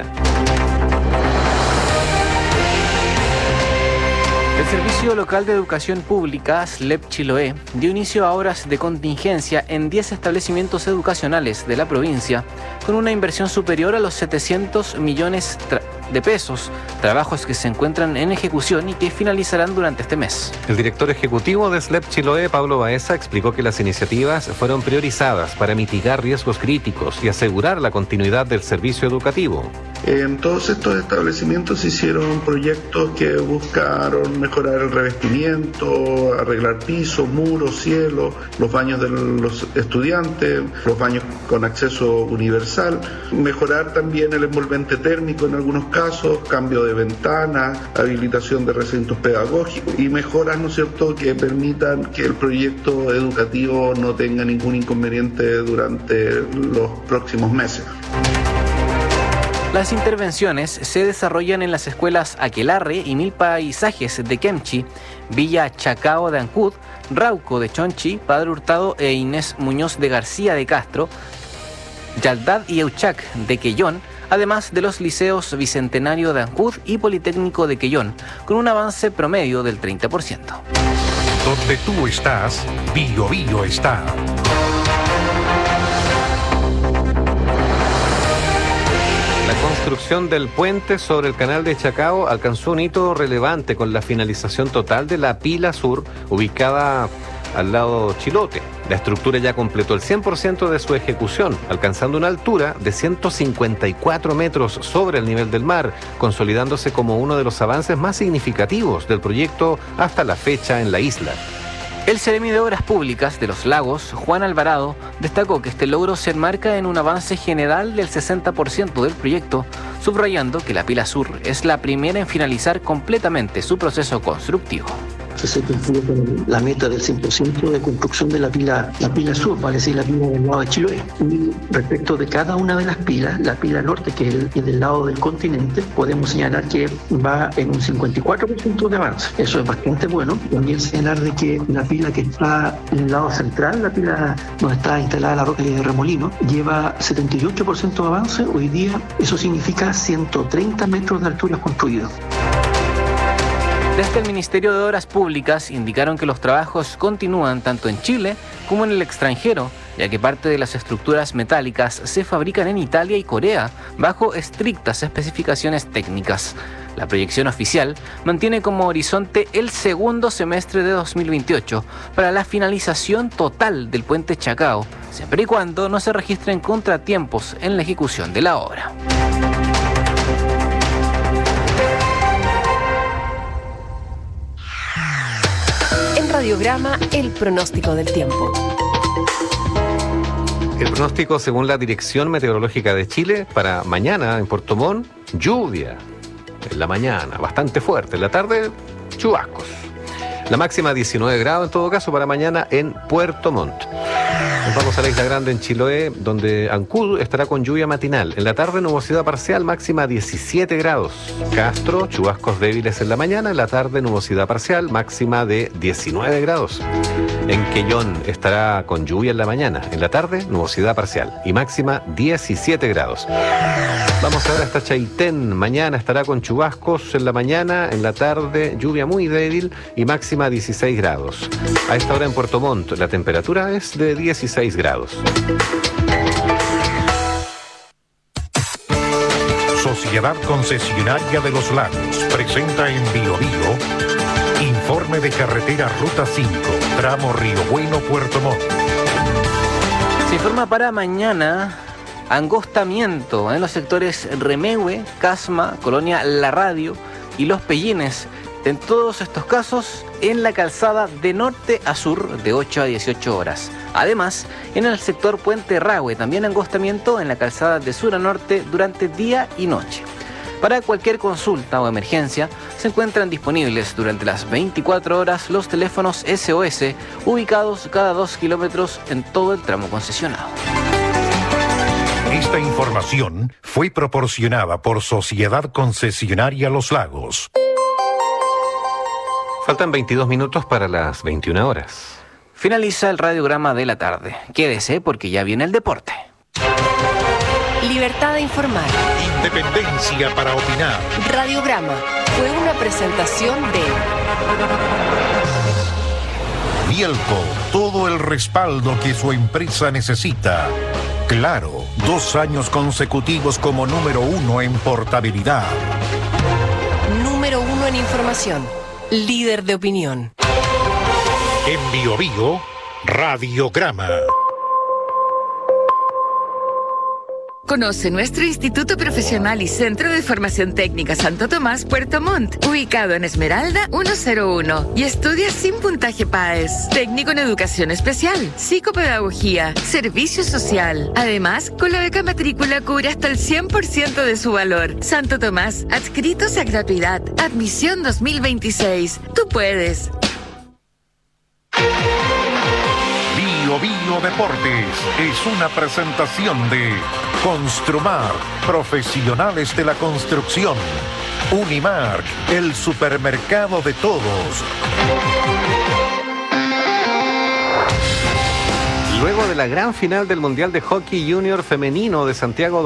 Speaker 14: El Servicio Local de Educación Pública, SLEP Chiloé, dio inicio a horas de contingencia en 10 establecimientos educacionales de la provincia, con una inversión superior a los 700 millones de pesos, trabajos que se encuentran en ejecución y que finalizarán durante este mes.
Speaker 7: El director ejecutivo de SLEP Chiloé, Pablo Baeza, explicó que las iniciativas fueron priorizadas para mitigar riesgos críticos y asegurar la continuidad del servicio educativo.
Speaker 5: En todos estos establecimientos se hicieron proyectos que buscaron mejorar el revestimiento, arreglar pisos, muros, cielo, los baños de los estudiantes, los baños con acceso universal, mejorar también el envolvente térmico en algunos casos, cambio de ventanas, habilitación de recintos pedagógicos y mejoras, ¿no es cierto?, que permitan que el proyecto educativo no tenga ningún inconveniente durante los próximos meses.
Speaker 14: Las intervenciones se desarrollan en las escuelas Aquelarre y Mil Paisajes de Kemchi, Villa Chacao de Ancud, Rauco de Chonchi, Padre Hurtado e Inés Muñoz de García de Castro, Yaldad y Euchac de Quellón, además de los liceos Bicentenario de Ancud y Politécnico de Quellón, con un avance promedio del 30%.
Speaker 6: Donde tú estás, Bio Bio está.
Speaker 7: La construcción del puente sobre el canal de Chacao alcanzó un hito relevante con la finalización total de la pila sur, ubicada al lado Chilote. La estructura ya completó el 100% de su ejecución, alcanzando una altura de 154 metros sobre el nivel del mar, consolidándose como uno de los avances más significativos del proyecto hasta la fecha en la isla.
Speaker 14: El Seremi de Obras Públicas de Los Lagos, Juan Alvarado, destacó que este logro se enmarca en un avance general del 60% del proyecto, subrayando que la pila sur es la primera en finalizar completamente su proceso constructivo.
Speaker 10: Se cumplió con la meta del 100% de construcción de la pila sur, vale decir, la pila del lado de Chiloé. Y respecto de cada una de las pilas, la pila norte, que es del lado del continente, podemos señalar que va en un 54% de avance. Eso es bastante bueno. También señalar de que la pila que está en el lado central, la pila donde está instalada la roca de remolino, lleva 78% de avance. Hoy día eso significa 130 metros de altura construidos.
Speaker 14: Desde el Ministerio de Obras Públicas indicaron que los trabajos continúan tanto en Chile como en el extranjero, ya que parte de las estructuras metálicas se fabrican en Italia y Corea bajo estrictas especificaciones técnicas. La proyección oficial mantiene como horizonte el segundo semestre de 2028 para la finalización total del puente Chacao, siempre y cuando no se registren contratiempos en la ejecución de la obra.
Speaker 3: Radiograma, el pronóstico del tiempo.
Speaker 7: El pronóstico, según la Dirección Meteorológica de Chile, para mañana en Puerto Montt, lluvia en la mañana, bastante fuerte, en la tarde, chubascos. La máxima 19 grados en todo caso para mañana en Puerto Montt. Nos vamos a la Isla Grande en Chiloé, donde Ancud estará con lluvia matinal. En la tarde, nubosidad parcial, máxima 17 grados. Castro, chubascos débiles en la mañana. En la tarde, nubosidad parcial, máxima de 19 grados. En Quellón estará con lluvia en la mañana. En la tarde, nubosidad parcial y máxima 17 grados. Vamos ahora hasta Chaitén. Mañana estará con chubascos en la mañana. En la tarde, lluvia muy débil y máxima 16 grados. A esta hora en Puerto Montt, la temperatura es de 16 grados.
Speaker 6: Sociedad Concesionaria de Los Lagos presenta en Bio Bio informe de carretera Ruta 5, tramo Río Bueno, Puerto Montt.
Speaker 14: Se informa para mañana angostamiento en los sectores Remehue, Casma, Colonia La Radio y Los Pellines. En todos estos casos, en la calzada de norte a sur de 8 a 18 horas. Además, en el sector Puente Rahue, también angostamiento en la calzada de sur a norte durante día y noche. Para cualquier consulta o emergencia, se encuentran disponibles durante las 24 horas los teléfonos SOS, ubicados cada 2 kilómetros en todo el tramo concesionado.
Speaker 6: Esta información fue proporcionada por Sociedad Concesionaria Los Lagos.
Speaker 7: Faltan 22 minutos para las 21 horas.
Speaker 14: Finaliza el radiograma de la tarde. Quédese porque ya viene el deporte.
Speaker 3: Libertad de informar.
Speaker 6: Independencia para opinar.
Speaker 3: Radiograma fue una presentación de
Speaker 6: Bielco, todo el respaldo que su empresa necesita. Claro, 2 años consecutivos como número 1 en portabilidad.
Speaker 3: Número 1 en información. Líder de opinión.
Speaker 6: En Bio Bio, Radiograma.
Speaker 11: Conoce nuestro Instituto Profesional y Centro de Formación Técnica Santo Tomás Puerto Montt, ubicado en Esmeralda 101, y estudia sin puntaje PAES. Técnico en Educación Especial, Psicopedagogía, Servicio Social. Además, con la beca matrícula cubre hasta el 100% de su valor. Santo Tomás, adscritos a gratuidad. Admisión 2026. Tú puedes.
Speaker 6: Bio Deportes es una presentación de Construmar, profesionales de la construcción. Unimark, el supermercado de todos.
Speaker 7: Luego de la gran final del Mundial de Hockey Junior Femenino de Santiago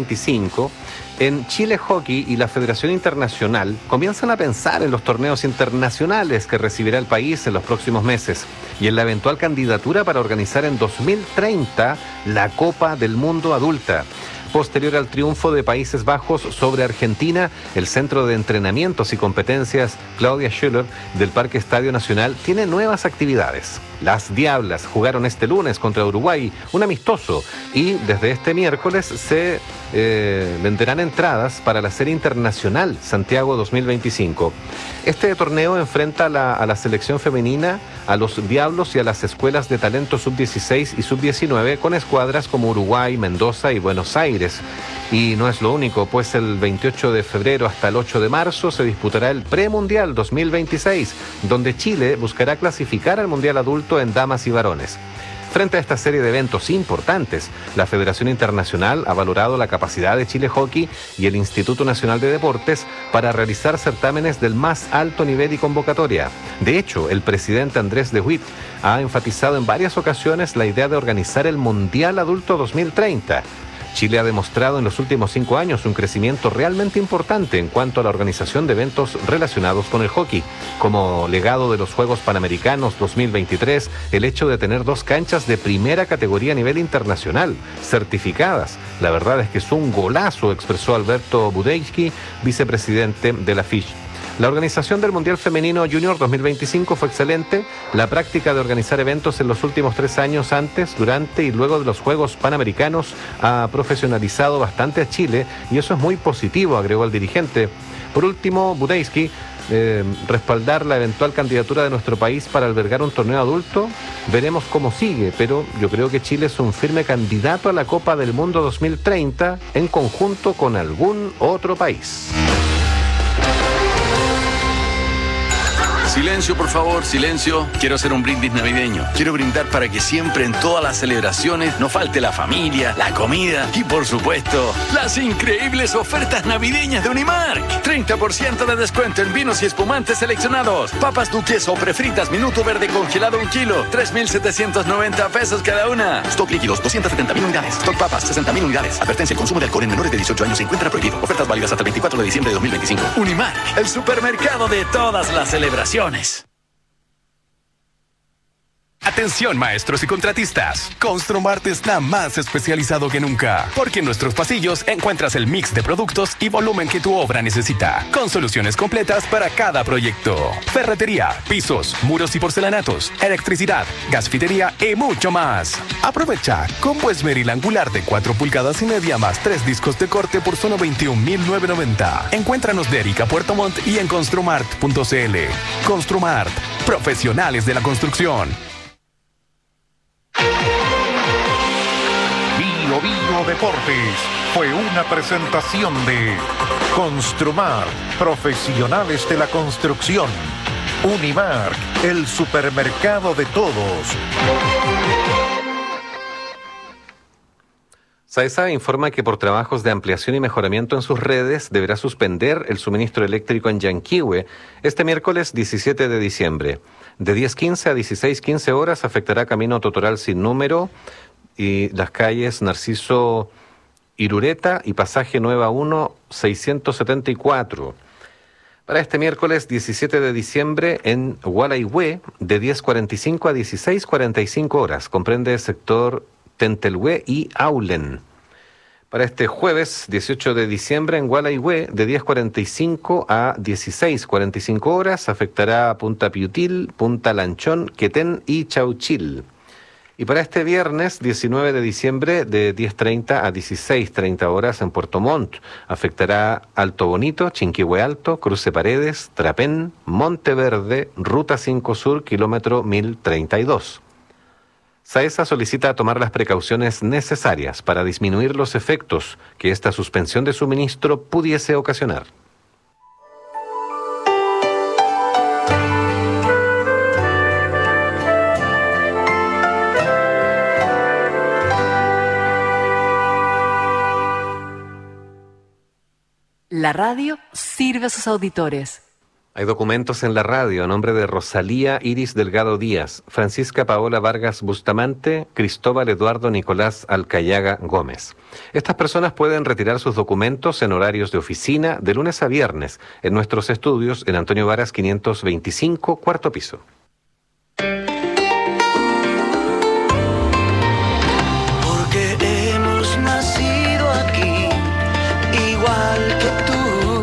Speaker 7: 2025, en Chile Hockey y la Federación Internacional comienzan a pensar en los torneos internacionales que recibirá el país en los próximos meses y en la eventual candidatura para organizar en 2030 la Copa del Mundo Adulta. Posterior al triunfo de Países Bajos sobre Argentina, el Centro de Entrenamientos y Competencias Claudia Schüller del Parque Estadio Nacional tiene nuevas actividades. Las Diablas jugaron este lunes contra Uruguay, un amistoso, y desde este miércoles se venderán entradas para la Serie Internacional Santiago 2025. Este torneo enfrenta a la selección femenina, a los Diablos y a las escuelas de talento sub-16 y sub-19 con escuadras como Uruguay, Mendoza y Buenos Aires. Y no es lo único, pues el 28 de febrero hasta el 8 de marzo se disputará el Premundial 2026, donde Chile buscará clasificar al Mundial Adulto en damas y varones. Frente a esta serie de eventos importantes, la Federación Internacional ha valorado la capacidad de Chile Hockey y el Instituto Nacional de Deportes para realizar certámenes del más alto nivel y convocatoria. De hecho, el presidente Andrés de Witt ha enfatizado en varias ocasiones la idea de organizar el Mundial Adulto 2030. Chile ha demostrado en los últimos 5 años un crecimiento realmente importante en cuanto a la organización de eventos relacionados con el hockey, como legado de los Juegos Panamericanos 2023, el hecho de tener 2 canchas de primera categoría a nivel internacional, certificadas. La verdad es que es un golazo, expresó Alberto Budejski, vicepresidente de la FISH. La organización del Mundial Femenino Junior 2025 fue excelente. La práctica de organizar eventos en los últimos 3 años antes, durante y luego de los Juegos Panamericanos ha profesionalizado bastante a Chile y eso es muy positivo, agregó el dirigente. Por último, Budejski, respaldar la eventual candidatura de nuestro país para albergar un torneo adulto. Veremos cómo sigue, pero yo creo que Chile es un firme candidato a la Copa del Mundo 2030 en conjunto con algún otro país.
Speaker 13: Silencio, por favor, silencio. Quiero hacer un brindis navideño. Quiero brindar para que siempre en todas las celebraciones no falte la familia, la comida y, por supuesto, las increíbles ofertas navideñas de Unimark. 30% de descuento en vinos y espumantes seleccionados. Papas duques o prefritas Minuto Verde congelado 1 kilo. 3,790 pesos cada una. Stock líquidos 270,000 unidades. Stock papas 60,000 unidades. Advertencia: el consumo de alcohol en menores de 18 años se encuentra prohibido. Ofertas válidas hasta el 24 de diciembre de 2025. Unimark, el supermercado de todas las celebraciones.
Speaker 23: Atención, maestros y contratistas. Construmart está más especializado que nunca, porque en nuestros pasillos encuentras el mix de productos y volumen que tu obra necesita, con soluciones completas para cada proyecto. Ferretería, pisos, muros y porcelanatos, electricidad, gasfitería y mucho más. Aprovecha combo esmeril angular de 4,5 pulgadas más 3 discos de corte por solo 21,990. Encuéntranos de Erika Puerto Montt y en construmart.cl. Construmart, profesionales de la construcción.
Speaker 6: Bio Deportes fue una presentación de Construmar, profesionales de la construcción. Unimark, el supermercado de todos.
Speaker 7: SAESA informa que por trabajos de ampliación y mejoramiento en sus redes deberá suspender el suministro eléctrico en Yanquihue este miércoles 17 de diciembre. De 10:15 a 16:15 horas afectará Camino Totoral Sin Número y las calles Narciso Irureta y Pasaje Nueva 1 674. Para este miércoles 17 de diciembre en Gualaihue, de 10:45 a 16:45 horas. Comprende el sector Tentelhue y Aulen. Para este jueves 18 de diciembre en Gualaihue, de 10:45 a 16:45 horas, afectará Punta Piutil, Punta Lanchón, Quetén y Chauchil. Y para este viernes 19 de diciembre de 10:30 a 16:30 horas en Puerto Montt. Afectará Alto Bonito, Chinquihue Alto, Cruce Paredes, Trapén, Monteverde, Ruta 5 Sur, kilómetro 1032. SAESA solicita tomar las precauciones necesarias para disminuir los efectos que esta suspensión de suministro pudiese ocasionar.
Speaker 3: La radio sirve a sus auditores.
Speaker 7: Hay documentos en la radio a nombre de Rosalía Iris Delgado Díaz, Francisca Paola Vargas Bustamante, Cristóbal Eduardo Nicolás Alcayaga Gómez. Estas personas pueden retirar sus documentos en horarios de oficina de lunes a viernes en nuestros estudios en Antonio Varas 525, cuarto piso.
Speaker 8: Porque hemos nacido aquí, igual que tú.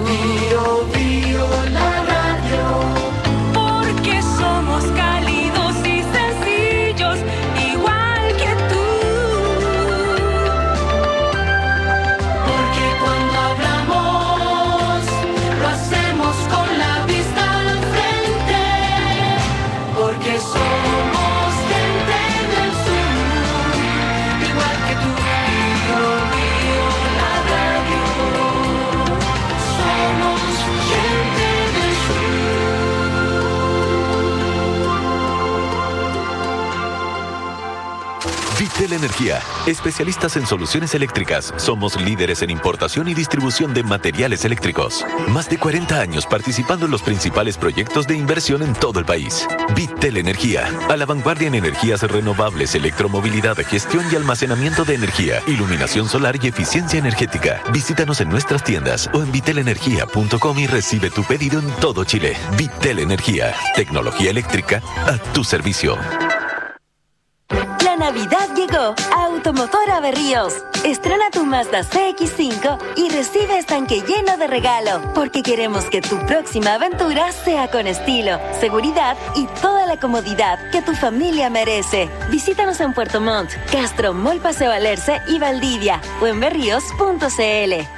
Speaker 12: Vitel Energía, especialistas en soluciones eléctricas. Somos líderes en importación y distribución de materiales eléctricos. Más de 40 años participando en los principales proyectos de inversión en todo el país. Vitel Energía, a la vanguardia en energías renovables, electromovilidad, gestión y almacenamiento de energía, iluminación solar y eficiencia energética. Visítanos en nuestras tiendas o en vitelenergia.com y recibe tu pedido en todo Chile. Vitel Energía, tecnología eléctrica a tu servicio.
Speaker 9: La Navidad llegó a Automotora Berríos. Estrena tu Mazda CX-5 y recibe estanque lleno de regalo, porque queremos que tu próxima aventura sea con estilo, seguridad y toda la comodidad que tu familia merece. Visítanos en Puerto Montt, Castro, Mall Paseo Alerce y Valdivia o en berríos.cl.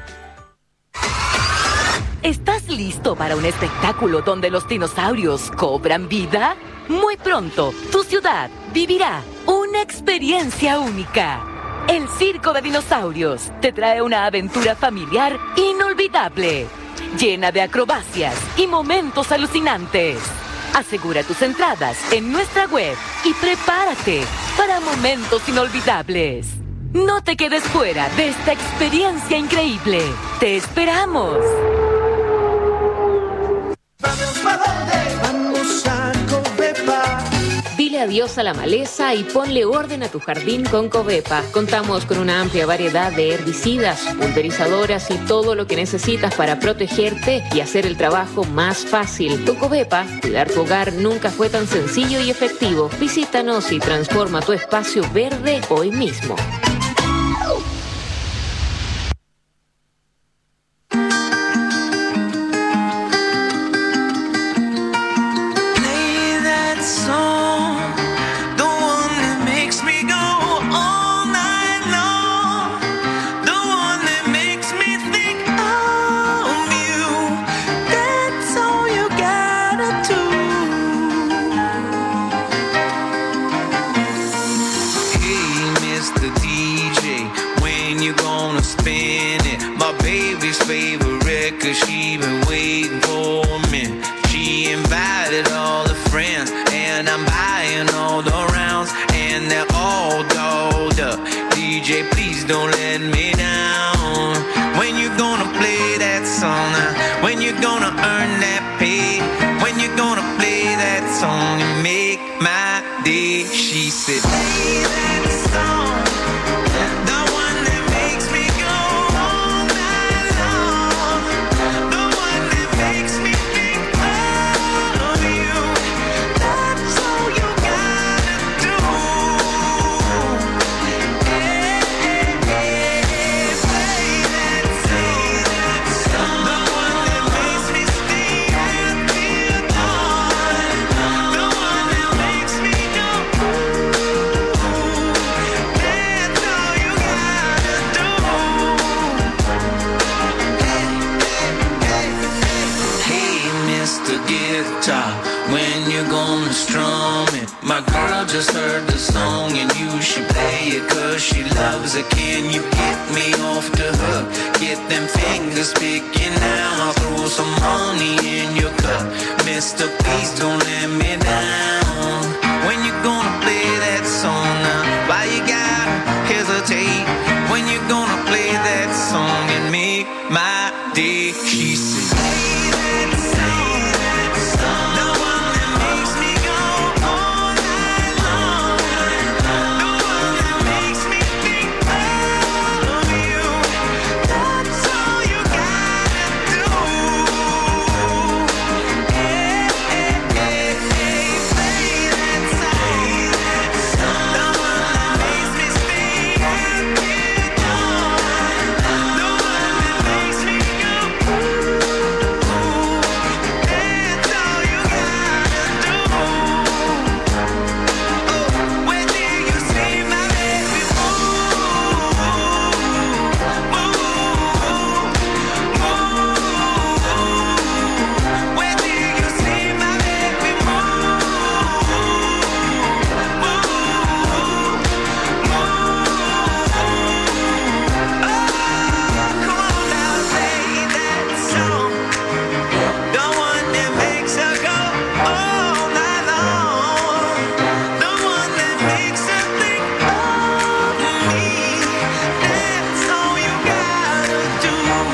Speaker 15: ¿Estás listo para un espectáculo donde los dinosaurios cobran vida? Muy pronto, tu ciudad vivirá una experiencia única. El Circo de Dinosaurios te trae una aventura familiar inolvidable, llena de acrobacias y momentos alucinantes. Asegura tus entradas en nuestra web y prepárate para momentos inolvidables. No te quedes fuera de esta experiencia increíble. ¡Te esperamos!
Speaker 8: Vamos a Covepa.
Speaker 24: Dile adiós a la maleza y ponle orden a tu jardín con Covepa. Contamos con una amplia variedad de herbicidas, pulverizadoras y todo lo que necesitas para protegerte y hacer el trabajo más fácil. Con Covepa, cuidar tu hogar nunca fue tan sencillo y efectivo. Visítanos y transforma tu espacio verde hoy mismo.
Speaker 8: guitar, when you're gonna strum it. My girl just heard the song and you should play it cause she loves it. Can you get me off the hook? Get them fingers picking now. I'll throw some money in your cup. Mister, please don't let me down. When you gonna play that song now? Why you gotta hesitate? When you gonna play that song and make my day? She said, play that song. The one that makes me go all night long. The one that makes me think of you. That's all you gotta do. Hey, hey, hey, hey, play that song. The one that makes me speak of you. The one that makes me go ooh. That's all you gotta do. Oh, when do you see my baby move? When do you see my baby move? Come on now, play that song. The one that makes her go all night long. The one that makes her think of me. That's all you gotta do.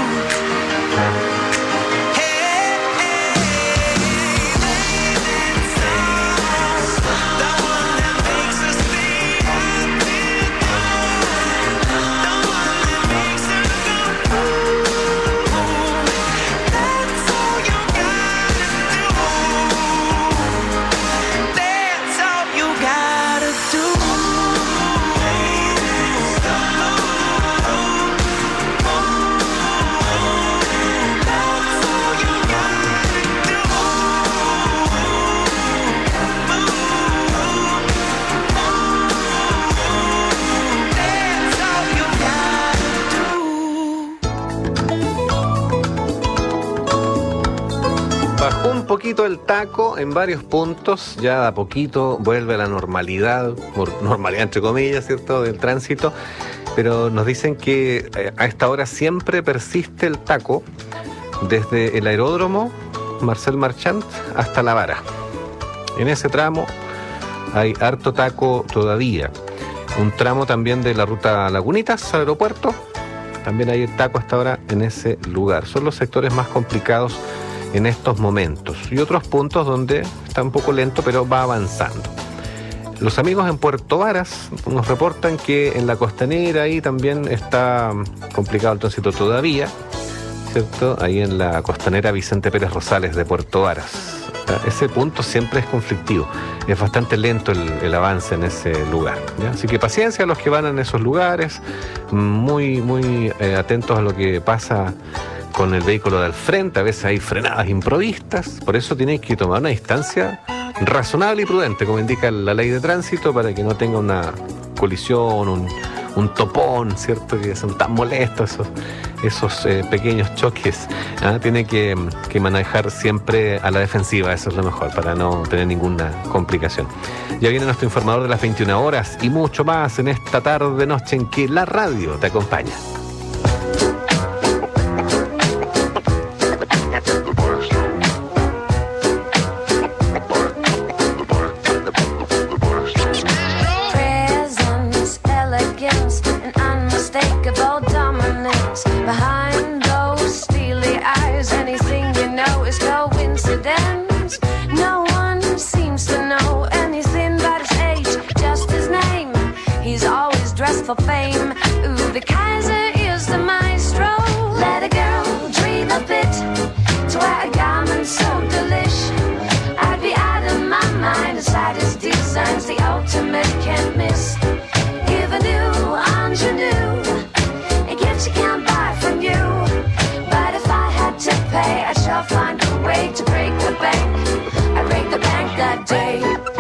Speaker 8: Hey, hey, play that song. The one that makes us think of you. The one that makes her go ooh. That's all you gotta do. That's all you gotta do.
Speaker 7: Bajó un poquito el taco en varios puntos, ya de a poquito vuelve a la normalidad, normalidad entre comillas, ¿cierto?, del tránsito, pero nos dicen que a esta hora siempre persiste el taco desde el aeródromo Marcel Marchand hasta La Vara. En ese tramo hay harto taco todavía. Un tramo también de la ruta Lagunitas al aeropuerto, también hay taco hasta ahora en ese lugar. Son los sectores más complicados en estos momentos. Y otros puntos donde está un poco lento, pero va avanzando. Los amigos en Puerto Varas nos reportan que en la costanera ahí también está complicado el tránsito todavía, ¿cierto? Ahí en la costanera Vicente Pérez Rosales de Puerto Varas. Ese punto siempre es conflictivo. Es bastante lento el avance en ese lugar, ¿ya? Así que paciencia a los que van en esos lugares, muy atentos a lo que pasa con el vehículo del frente. A veces hay frenadas improvistas, por eso tienen que tomar una distancia razonable y prudente, como indica la ley de tránsito, para que no tenga una colisión, un topón, ¿cierto?, que son tan molestos esos pequeños choques. Tiene que manejar siempre a la defensiva, eso es lo mejor, para no tener ninguna complicación. Ya viene nuestro informador de las 21 horas y mucho más en esta tarde noche en que la radio te acompaña.
Speaker 17: Behind those steely eyes, anything you know is coincidence. No one seems to know anything about his age, just his name. He's always dressed for fame. Ooh, the Kaiser is the maestro. Let a girl dream a bit to wear a garment so delish. I'd be out of my mind inside his designs, the ultimate can't miss. Give a new ingenue, a gift you can't buy from you. But if I had to pay, I shall find a way to break the bank. I break the bank that day.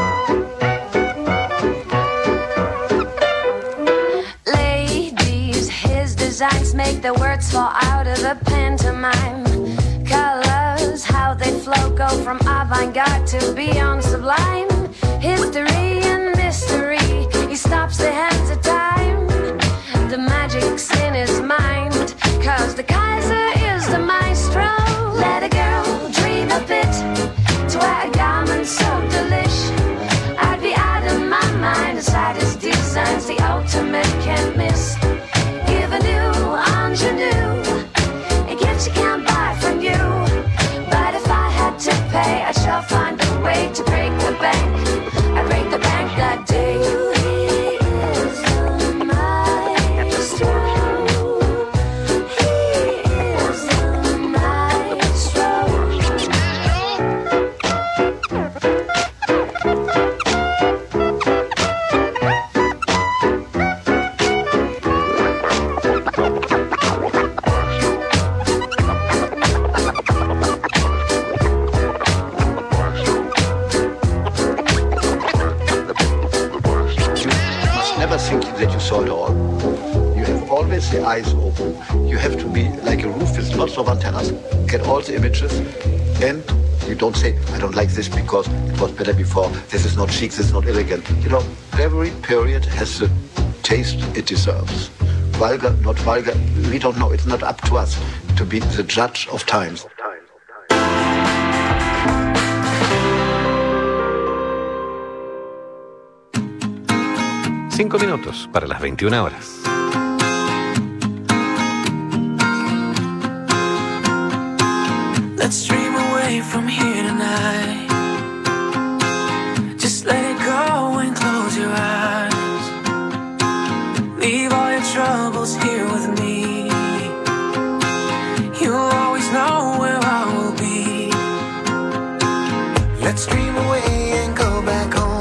Speaker 17: Ladies, his designs make the words fall out of the pantomime. Colors, how they flow go from avant-garde to beyond sublime. History and mystery, he stops the hands of time. The magic's in his mind, 'cause the Kaiser is the maestro. Let a girl dream a bit, to wear a garment so delish. I'd be out of my mind inside his designs, the ultimate can't miss. Give a new ingenue, a gift you can't buy from you. But if I had to pay, I shall find a way to break the bank. I break the bank that day. He is the maestro. He is the maestro.
Speaker 16: Never think that you saw it all. You have always the eyes open. You have to be like a roof with lots of antennas, get all the images, and you don't say, I don't like this because it was better before, this is not chic, this is not elegant. You know, every period has the taste it deserves. Vulgar, not vulgar, we don't know. It's not up to us to be the judge of times.
Speaker 7: 5 minutos para las 21 horas.
Speaker 8: Let's dream away from here tonight. Just let it go and close your eyes. Leave all your troubles here with me. You'll always know where I will be. Let's dream away and go back home.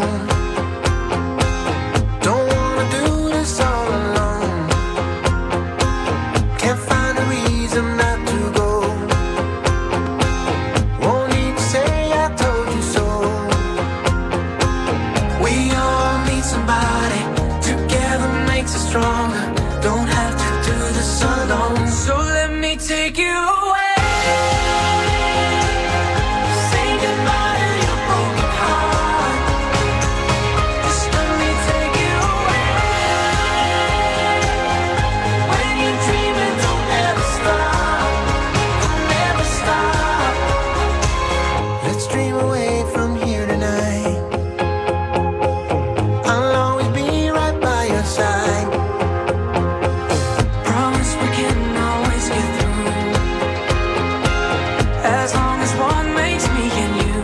Speaker 8: Take you away. Say goodbye to your broken heart. Just let me take you away. When you're dreaming, don't ever stop. Don't ever stop. Let's dream away from here tonight. I'll always be right by your side. Promise we can always get through. As long as one makes me and you.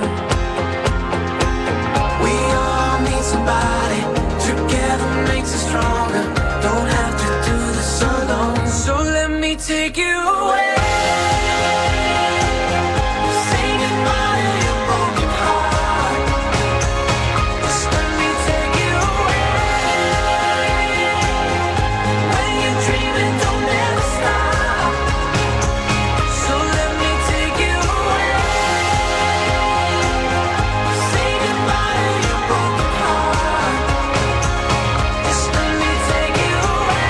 Speaker 8: We all need somebody. Together makes us stronger. Don't have to do this alone. So let me take you away. Say goodbye to your broken heart. Just let me take you away. When you're dreaming, don't ever stop. So let me take you away. Say goodbye to your broken heart. Just let me take you away.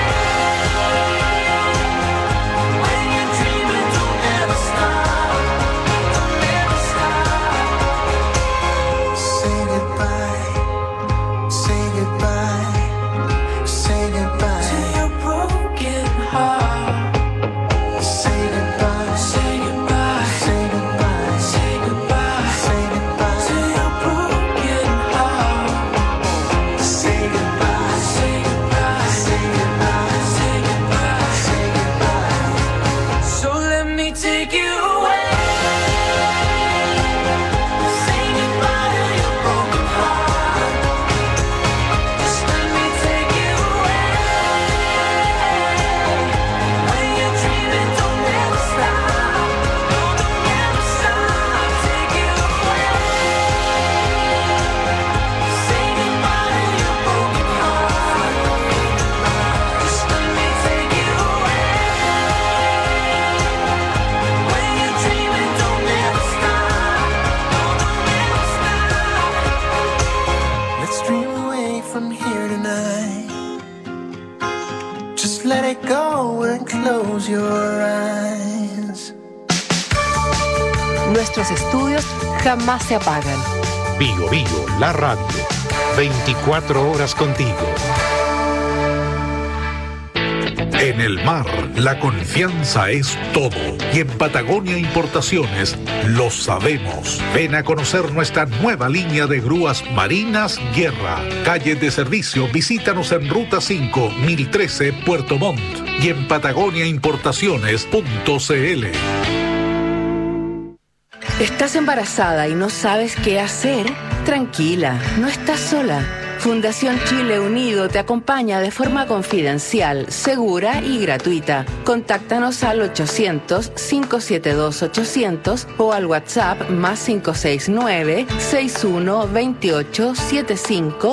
Speaker 8: When you're dreaming, don't ever stop. Don't ever stop. Say goodbye. Say goodbye. Say goodbye to your broken heart. Say goodbye. Say goodbye. Say goodbye. Say goodbye. Say goodbye to your broken heart. Say goodbye. Say goodbye. Say goodbye. Say goodbye. Say goodbye. So let me take you away. Say goodbye to your broken heart. Just let me take you away. When you're dreaming, don't ever stop. No, don't ever stop. Take you away. Say goodbye to your broken heart. Just let me take you away. When you're dreaming, don't ever stop. No, don't ever stop. Let's dream away from here tonight. Just let it go and close your eyes.
Speaker 3: Nuestros estudios jamás se apagan.
Speaker 6: Bio Bio, la radio. 24 horas contigo. En el mar, la confianza es todo. Y en Patagonia Importaciones lo sabemos. Ven a conocer nuestra nueva línea de grúas marinas Guerra. Calle de servicio, visítanos en Ruta 5, 1013, Puerto Montt. Y en patagoniaimportaciones.cl.
Speaker 11: ¿Estás embarazada y no sabes qué hacer? Tranquila, no estás sola. Fundación Chile Unido te acompaña de forma confidencial, segura y gratuita. Contáctanos al 800-572-800 o al WhatsApp +569 6128 75